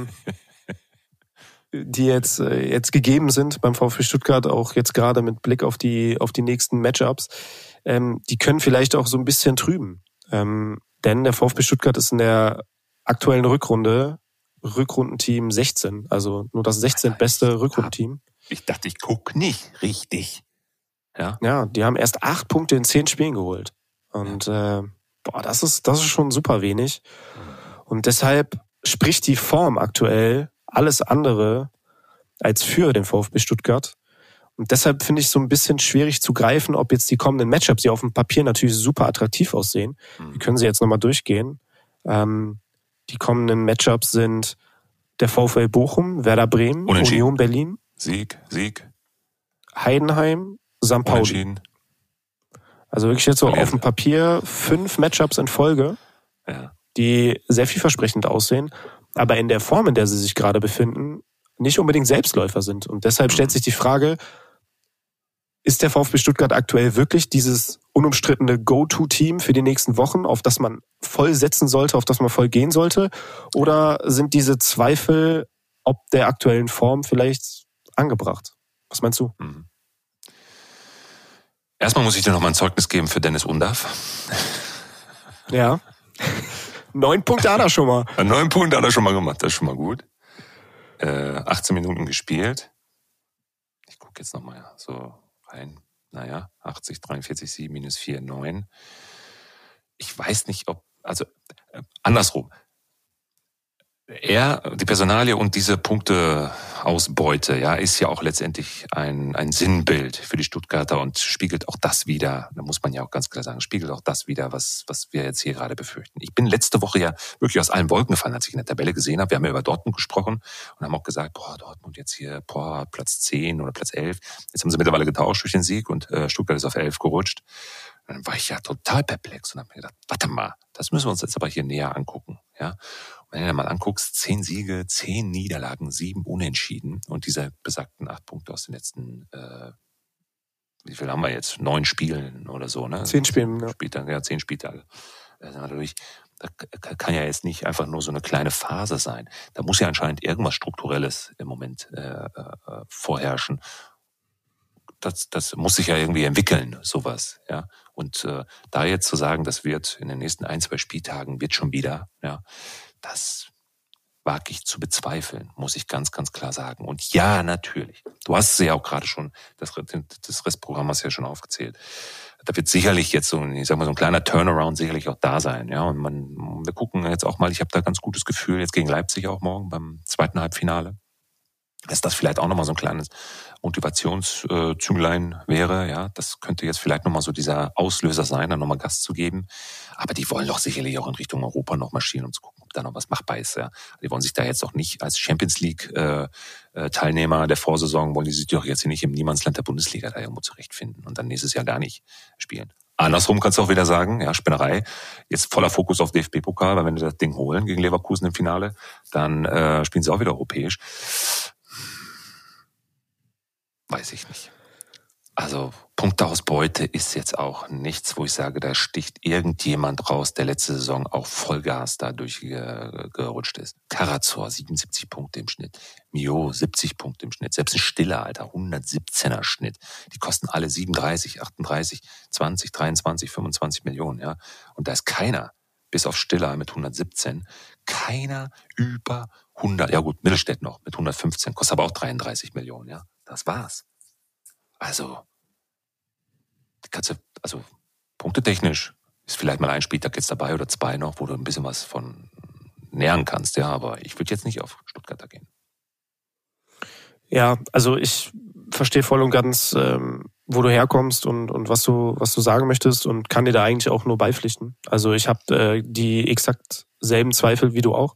Speaker 2: gegeben sind beim VfB Stuttgart, auch jetzt gerade mit Blick auf die nächsten Matchups, die können vielleicht auch so ein bisschen trüben. Denn der VfB Stuttgart ist in der aktuellen Rückrundenteam 16, also nur das 16. beste Rückrundenteam.
Speaker 3: Ich dachte, ich guck nicht richtig.
Speaker 2: Ja, die haben erst 8 Punkte in 10 Spielen geholt. Und das ist schon super wenig. Und deshalb spricht die Form aktuell alles andere als für den VfB Stuttgart. Und deshalb finde ich es so ein bisschen schwierig zu greifen, ob jetzt die kommenden Matchups, die auf dem Papier natürlich super attraktiv aussehen, wir können sie jetzt nochmal durchgehen. Die kommenden Matchups sind der VfL Bochum, Werder Bremen, Union Berlin,
Speaker 3: Sieg,
Speaker 2: Heidenheim, St. Pauli.
Speaker 3: Unentschieden.
Speaker 2: Also wirklich jetzt so auf dem Papier 5 Matchups in Folge, die sehr vielversprechend aussehen, aber in der Form, in der sie sich gerade befinden, nicht unbedingt Selbstläufer sind. Und deshalb stellt sich die Frage, ist der VfB Stuttgart aktuell wirklich dieses unumstrittene Go-To-Team für die nächsten Wochen, auf das man voll setzen sollte, auf das man voll gehen sollte? Oder sind diese Zweifel ob der aktuellen Form vielleicht angebracht? Was meinst du?
Speaker 3: Erstmal muss ich dir noch mal ein Zeugnis geben für Dennis Undaff.
Speaker 2: Ja. 9 Punkte hat er schon mal.
Speaker 3: 9 Punkte hat er schon mal gemacht, das ist schon mal gut. 18 Minuten gespielt. Ich gucke jetzt noch mal so rein. 80, 43, 7 minus 4, 9. Ich weiß nicht, andersrum. Die Personalie und diese Punkteausbeute, ist ja auch letztendlich ein Sinnbild für die Stuttgarter und spiegelt auch das wider, da muss man ja auch ganz klar sagen, spiegelt auch das wider, was wir jetzt hier gerade befürchten. Ich bin letzte Woche ja wirklich aus allen Wolken gefallen, als ich in der Tabelle gesehen habe. Wir haben ja über Dortmund gesprochen und haben auch gesagt, Dortmund jetzt hier, Platz 10 oder Platz 11. Jetzt haben sie mittlerweile getauscht durch den Sieg und Stuttgart ist auf 11 gerutscht. Und dann war ich ja total perplex und habe mir gedacht, warte mal, das müssen wir uns jetzt aber hier näher angucken, ja. Wenn du dir mal anguckst, 10 Siege, 10 Niederlagen, 7 Unentschieden und diese besagten 8 Punkte aus den letzten, wie viel haben wir jetzt? 9 Spielen oder so, ne?
Speaker 2: 10 Spielen, ja.
Speaker 3: Spieltage, 10 Spieltage. Natürlich, da kann ja jetzt nicht einfach nur so eine kleine Phase sein. Da muss ja anscheinend irgendwas Strukturelles im Moment vorherrschen. Das muss sich ja irgendwie entwickeln, sowas, ja. Und da jetzt zu sagen, das wird in den nächsten 1, 2 Spieltagen wird schon wieder, ja, das wage ich zu bezweifeln, muss ich ganz, ganz klar sagen. Und ja, natürlich. Du hast es ja auch gerade schon, das Restprogramm hast du ja schon aufgezählt. Da wird sicherlich jetzt so ein kleiner Turnaround sicherlich auch da sein, ja. Und wir gucken jetzt auch mal, ich habe da ganz gutes Gefühl, jetzt gegen Leipzig auch morgen beim zweiten Halbfinale, dass das vielleicht auch nochmal so ein kleines Motivationszünglein wäre, ja. Das könnte jetzt vielleicht nochmal so dieser Auslöser sein, dann nochmal Gas zu geben. Aber die wollen doch sicherlich auch in Richtung Europa noch marschieren, um zu gucken, ob da noch was machbar ist, ja. Die wollen sich da jetzt auch nicht als Champions League Teilnehmer der Vorsaison, wollen die sich doch jetzt hier nicht im Niemandsland der Bundesliga da irgendwo zurechtfinden und dann nächstes Jahr gar nicht spielen. Andersrum kannst du auch wieder sagen, ja, Spinnerei, jetzt voller Fokus auf DFB-Pokal, weil wenn die das Ding holen gegen Leverkusen im Finale, dann spielen sie auch wieder europäisch. Weiß ich nicht. Also Punkteausbeute ist jetzt auch nichts, wo ich sage, da sticht irgendjemand raus, der letzte Saison auch Vollgas da durchgerutscht ist. Karazor, 77 Punkte im Schnitt. Mio, 70 Punkte im Schnitt. Selbst ein Stiller, Alter, 117er Schnitt. Die kosten alle 37, 38, 20, 23, 25 Millionen, ja. Und da ist keiner, bis auf Stiller mit 117, keiner über 100. Ja gut, Mittelstädt noch mit 115, kostet aber auch 33 Millionen, ja. Das war's. Also punktetechnisch ist vielleicht mal ein Spieltag jetzt dabei oder zwei noch, wo du ein bisschen was von nähern kannst, ja, aber ich würde jetzt nicht auf Stuttgarter gehen.
Speaker 2: Ja, also ich verstehe voll und ganz, wo du herkommst und was du sagen möchtest und kann dir da eigentlich auch nur beipflichten. Also ich habe die exakt selben Zweifel wie du auch.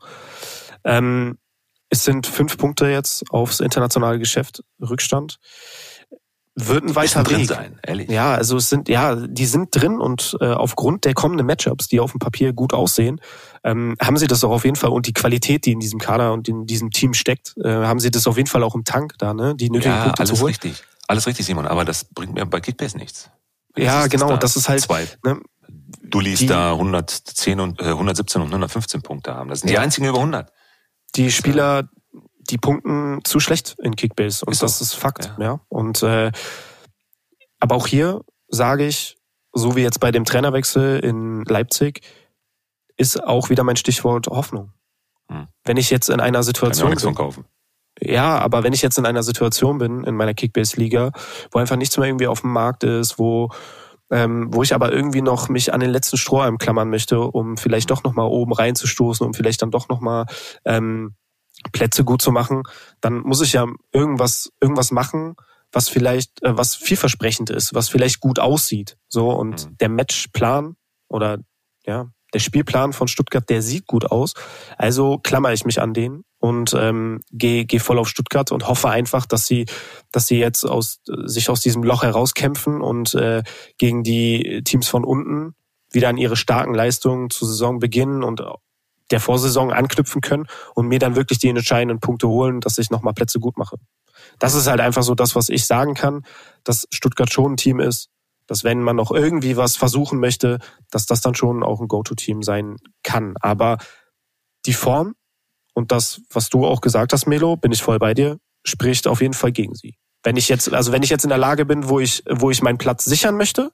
Speaker 2: Es sind 5 Punkte jetzt aufs internationale Geschäft Rückstand. Wird ein weiter Weg
Speaker 3: sein, ehrlich.
Speaker 2: Ja, also die sind drin und aufgrund der kommenden Matchups, die auf dem Papier gut aussehen, haben sie das auch auf jeden Fall und die Qualität, die in diesem Kader und in diesem Team steckt, haben sie das auf jeden Fall auch im Tank da, ne, die nötigen Punkte zu holen.
Speaker 3: Alles richtig, Simon, aber das bringt mir bei Kickbase nichts.
Speaker 2: Ja, genau, das ist halt,
Speaker 3: ne, du liest da 110 und 117 und 115 Punkte haben. Das sind die einzigen über 100.
Speaker 2: Die Spieler, die punkten zu schlecht in Kickbase und das ist Fakt, ja. Und aber auch hier sage ich, so wie jetzt bei dem Trainerwechsel in Leipzig, ist auch wieder mein Stichwort Hoffnung. Wenn ich jetzt in einer Situation
Speaker 3: bin,
Speaker 2: ja, aber wenn ich jetzt in einer Situation bin in meiner Kickbase-Liga, wo einfach nichts mehr irgendwie auf dem Markt ist, wo ich aber irgendwie noch mich an den letzten Strohhalm klammern möchte, um vielleicht doch nochmal oben reinzustoßen, um vielleicht dann doch nochmal Plätze gut zu machen, dann muss ich ja irgendwas machen, was vielleicht, was vielversprechend ist, was vielleicht gut aussieht. So, und der Matchplan oder ja, der Spielplan von Stuttgart, der sieht gut aus. Also klammere ich mich an den und gehe voll auf Stuttgart und hoffe einfach, dass sie jetzt sich aus diesem Loch herauskämpfen und gegen die Teams von unten wieder an ihre starken Leistungen zur Saison beginnen und der Vorsaison anknüpfen können und mir dann wirklich die entscheidenden Punkte holen, dass ich nochmal Plätze gut mache. Das ist halt einfach so das, was ich sagen kann, dass Stuttgart schon ein Team ist, dass wenn man noch irgendwie was versuchen möchte, dass das dann schon auch ein Go-To-Team sein kann. Aber die Form und das, was du auch gesagt hast, Melo, bin ich voll bei dir, spricht auf jeden Fall gegen sie. Wenn ich jetzt in der Lage bin, wo ich meinen Platz sichern möchte,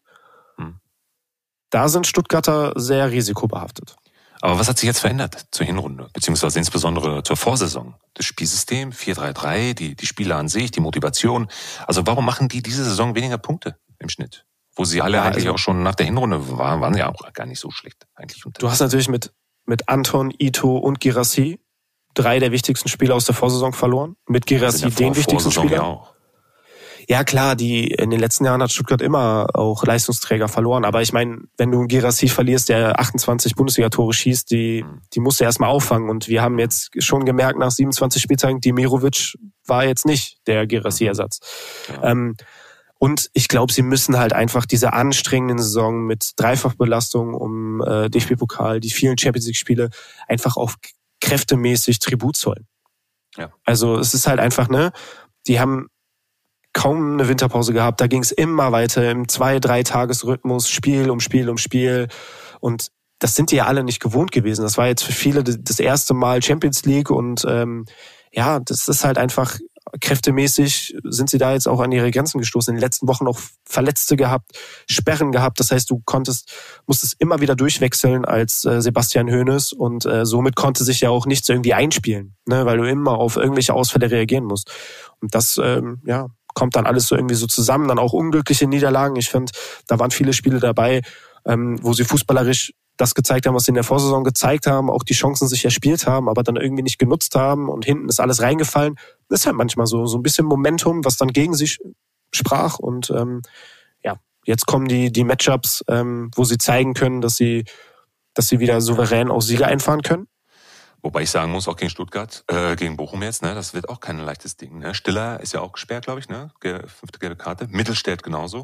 Speaker 2: da sind Stuttgarter sehr risikobehaftet.
Speaker 3: Aber was hat sich jetzt verändert zur Hinrunde, beziehungsweise insbesondere zur Vorsaison? Das Spielsystem, 4-3-3, die Spieler an sich, die Motivation. Also warum machen die diese Saison weniger Punkte im Schnitt? Wo sie alle eigentlich auch schon nach der Hinrunde waren ja auch gar nicht so schlecht eigentlich.
Speaker 2: Du hast natürlich mit Anton, Ito und Guirassy 3 der wichtigsten Spieler aus der Vorsaison verloren. Mit Guirassy den wichtigsten Spieler.
Speaker 3: Ja auch.
Speaker 2: Ja klar, in den letzten Jahren hat Stuttgart immer auch Leistungsträger verloren. Aber ich meine, wenn du einen Guirassy verlierst, der 28 Bundesliga-Tore schießt, die musst du erstmal auffangen. Und wir haben jetzt schon gemerkt, nach 27 Spieltagen, Demirovic war jetzt nicht der Guirassy-Ersatz. Ja. Und ich glaube, sie müssen halt einfach diese anstrengenden Saison mit Dreifachbelastung um DFB-Pokal, die vielen Champions-League-Spiele, einfach auf kräftemäßig Tribut zollen. Ja. Also es ist halt einfach, die haben kaum eine Winterpause gehabt. Da ging es immer weiter im 2-3 Tagesrhythmus, Spiel um Spiel um Spiel. Und das sind die ja alle nicht gewohnt gewesen. Das war jetzt für viele das erste Mal Champions League und das ist halt einfach kräftemäßig sind sie da jetzt auch an ihre Grenzen gestoßen. In den letzten Wochen auch Verletzte gehabt, Sperren gehabt. Das heißt, du musstest immer wieder durchwechseln als Sebastian Hoeneß und somit konnte sich ja auch nichts irgendwie einspielen, weil du immer auf irgendwelche Ausfälle reagieren musst. Und das, kommt dann alles so irgendwie so zusammen. Dann auch unglückliche Niederlagen. Ich finde, da waren viele Spiele dabei, wo sie fußballerisch das gezeigt haben, was sie in der Vorsaison gezeigt haben, auch die Chancen sich erspielt haben, aber dann irgendwie nicht genutzt haben und hinten ist alles reingefallen. Das ist halt manchmal so ein bisschen Momentum, was dann gegen sich sprach und jetzt kommen die Matchups, wo sie zeigen können, dass sie wieder souverän auch Siege einfahren können.
Speaker 3: Wobei ich sagen muss, auch gegen Stuttgart, gegen Bochum jetzt, das wird auch kein leichtes Ding. Stiller ist ja auch gesperrt, glaube ich, 5. gelbe Karte. Mittelstädt genauso.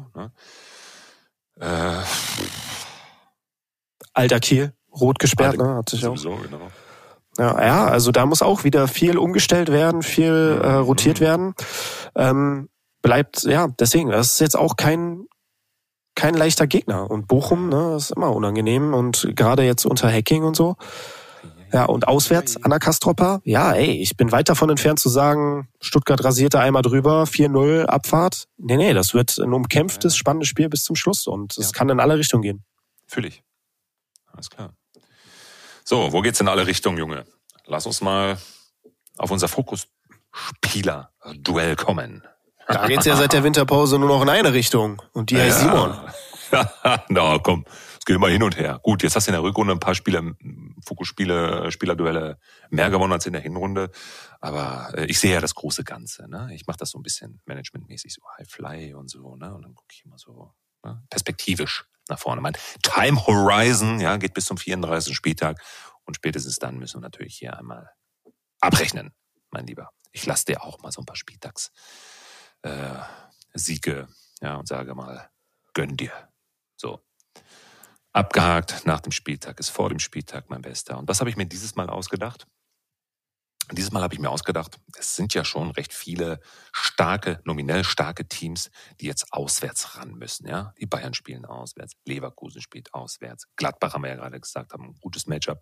Speaker 2: Alter Kiel, rot gesperrt, hat sich sowieso, auch. Genau. Ja, also da muss auch wieder viel umgestellt werden, viel rotiert werden. bleibt, deswegen, das ist jetzt auch kein leichter Gegner. Und Bochum, ne, ist immer unangenehm und gerade jetzt unter Hacking und so. Ja, und auswärts an der Kastropper, ich bin weit davon entfernt zu sagen, Stuttgart rasierte einmal drüber, 4-0, Abfahrt. Nee, das wird ein umkämpftes, spannendes Spiel bis zum Schluss und es kann in alle Richtungen gehen.
Speaker 3: Fühl ich. Alles klar. So, wo geht's in alle Richtungen, Junge? Lass uns mal auf unser Fokusspieler-Duell kommen.
Speaker 2: Da geht's ja seit der Winterpause nur noch in eine Richtung und die heißt Simon.
Speaker 3: Na, komm. Es geht immer hin und her. Gut, jetzt hast du in der Rückrunde ein paar Spielerduelle mehr gewonnen als in der Hinrunde. Aber ich sehe ja das große Ganze. Ne? Ich mache das so ein bisschen managementmäßig, so High Fly und so. Ne? Und dann gucke ich immer so perspektivisch nach vorne. Mein Time Horizon geht bis zum 34. Spieltag. Und spätestens dann müssen wir natürlich hier einmal abrechnen, mein Lieber. Ich lasse dir auch mal so ein paar Siege und sage mal, gönn dir. So. Abgehakt nach dem Spieltag, ist vor dem Spieltag mein Bester. Und was habe ich mir dieses Mal ausgedacht? Dieses Mal habe ich mir ausgedacht, es sind ja schon recht viele nominell starke Teams, die jetzt auswärts ran müssen. Ja? Die Bayern spielen auswärts, Leverkusen spielt auswärts, Gladbach haben wir ja gerade gesagt, haben ein gutes Matchup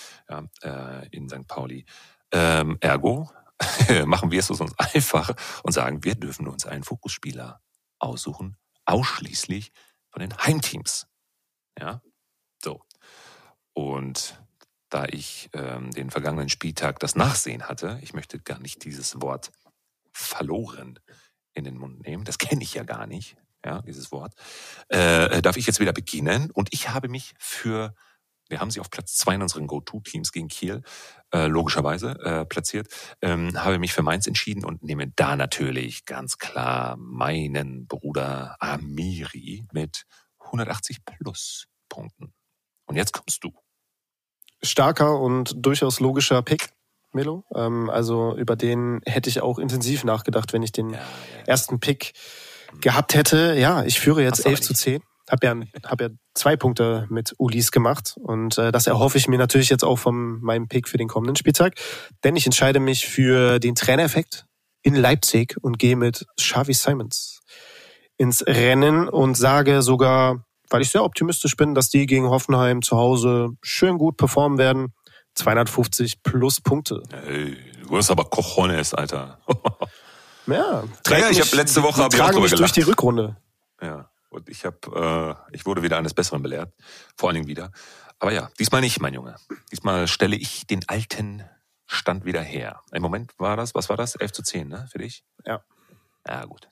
Speaker 3: in St. Pauli. Ergo machen wir es uns einfach und sagen, wir dürfen uns einen Fokusspieler aussuchen, ausschließlich von den Heimteams. Ja, so. Und da ich den vergangenen Spieltag das Nachsehen hatte, ich möchte gar nicht dieses Wort verloren in den Mund nehmen, das kenne ich ja gar nicht, dieses Wort, darf ich jetzt wieder beginnen und ich habe mich wir haben sie auf Platz 2 in unseren Go-To-Teams gegen Kiel, logischerweise platziert, habe mich für Mainz entschieden und nehme da natürlich ganz klar meinen Bruder Amiri mit 180 plus Punkten. Und jetzt kommst du.
Speaker 2: Starker und durchaus logischer Pick, Melo. Also über den hätte ich auch intensiv nachgedacht, wenn ich den ersten Pick gehabt hätte. Ja, ich führe jetzt 11-10. Hab ja 2 Punkte mit Ulis gemacht und das erhoffe ich mir natürlich jetzt auch von meinem Pick für den kommenden Spieltag. Denn ich entscheide mich für den Trainereffekt in Leipzig und gehe mit Xavi Simons ins Rennen und sage sogar, weil ich sehr optimistisch bin, dass die gegen Hoffenheim zu Hause schön gut performen werden. 250 plus Punkte.
Speaker 3: Hey, du hast aber Cojones, Alter.
Speaker 2: Ich
Speaker 3: habe letzte Woche auch drüber gelacht.
Speaker 2: Durch die Rückrunde.
Speaker 3: Ja, und ich wurde wieder eines Besseren belehrt. Vor allen Dingen wieder. Aber ja, diesmal nicht, mein Junge. Diesmal stelle ich den alten Stand wieder her. Im Moment was war das? 11-10, ne, für dich?
Speaker 2: Ja.
Speaker 3: Ja, gut.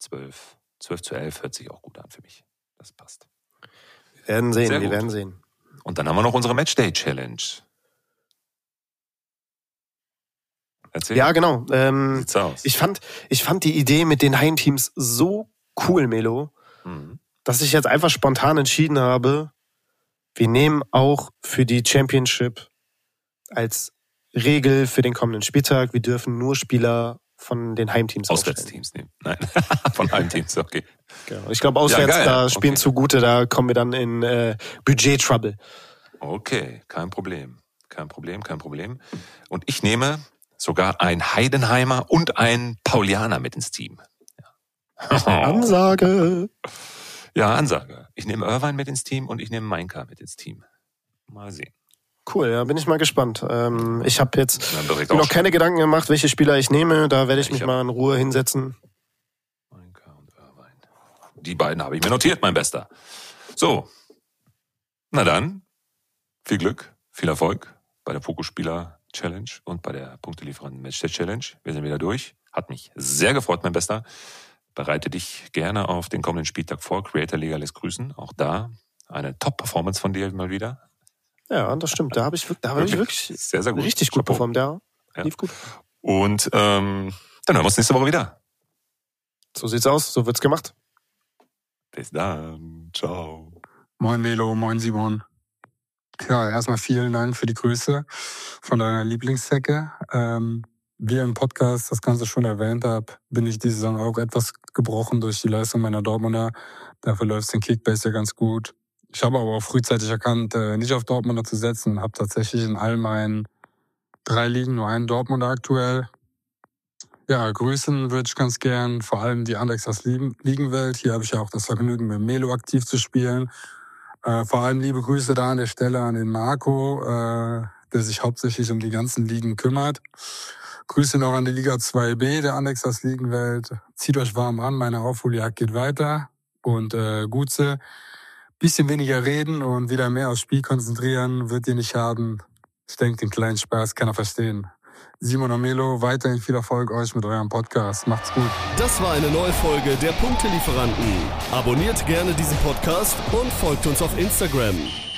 Speaker 3: 12-11 hört sich auch gut an für mich. Das passt.
Speaker 2: Wir werden sehen.
Speaker 3: Und dann haben wir noch unsere Matchday-Challenge. Erzähl.
Speaker 2: Ja, genau.
Speaker 3: Sieht's aus.
Speaker 2: Ich fand die Idee mit den Heimteams so cool, Melo, dass ich jetzt einfach spontan entschieden habe, wir nehmen auch für die Championship als Regel für den kommenden Spieltag, wir dürfen nur Spieler von den Heimteams
Speaker 3: Auswärtsteams nehmen. Nein, von Heimteams, okay.
Speaker 2: Genau. Ich glaube, auswärts, da spielen zugute, da kommen wir dann in Budget-Trouble.
Speaker 3: Okay, kein Problem. Und ich nehme sogar einen Heidenheimer und einen Paulianer mit ins Team.
Speaker 2: Ansage.
Speaker 3: Ja, Ansage. Ich nehme Irvine mit ins Team und ich nehme Mainka mit ins Team. Mal sehen.
Speaker 2: Cool, ja, bin ich mal gespannt. Ich habe jetzt noch keine Gedanken gemacht, welche Spieler ich nehme. Da werde ich mich mal in Ruhe hinsetzen.
Speaker 3: Mainka und Irvine. Die beiden habe ich mir notiert, mein Bester. So. Na dann, viel Glück, viel Erfolg bei der Fokusspieler-Challenge und bei der Punktelieferanten-Matchday-Challenge. Wir sind wieder durch. Hat mich sehr gefreut, mein Bester. Bereite dich gerne auf den kommenden Spieltag vor. Creator Liga lässt grüßen. Auch da eine Top-Performance von dir mal wieder.
Speaker 2: Ja, das stimmt. Da habe ich wirklich
Speaker 3: sehr, sehr gut.
Speaker 2: Richtig gut performt. Ja, lief gut.
Speaker 3: Und dann hören wir uns nächste Woche wieder.
Speaker 2: So sieht's aus. So wird's gemacht.
Speaker 3: Bis dann. Ciao.
Speaker 5: Moin Melo, moin Simon. Ja, erstmal vielen Dank für die Grüße von deiner Lieblingszecke. Wie im Podcast das Ganze schon erwähnt habe, bin ich diese Saison auch etwas gebrochen durch die Leistung meiner Dortmunder. Dafür läuft es den Kickbase ja ganz gut. Ich habe aber auch frühzeitig erkannt, nicht auf Dortmunder zu setzen. Habe tatsächlich in all meinen 3 Ligen nur einen Dortmunder aktuell. Ja, grüßen würde ich ganz gern, vor allem die Andexas Ligenwelt. Hier habe ich ja auch das Vergnügen, mit Melo aktiv zu spielen. Vor allem liebe Grüße da an der Stelle an den Marco, der sich hauptsächlich um die ganzen Ligen kümmert. Grüße noch an die Liga 2B der Andexas Ligenwelt. Zieht euch warm an, meine Aufholjagd geht weiter. Und Gutze, bisschen weniger reden und wieder mehr aufs Spiel konzentrieren, wird dir nicht schaden. Ich denke, den kleinen Spaß kann er verstehen. Simon und Melo, weiterhin viel Erfolg euch mit eurem Podcast. Macht's gut.
Speaker 1: Das war eine neue Folge der Punktelieferanten. Abonniert gerne diesen Podcast und folgt uns auf Instagram.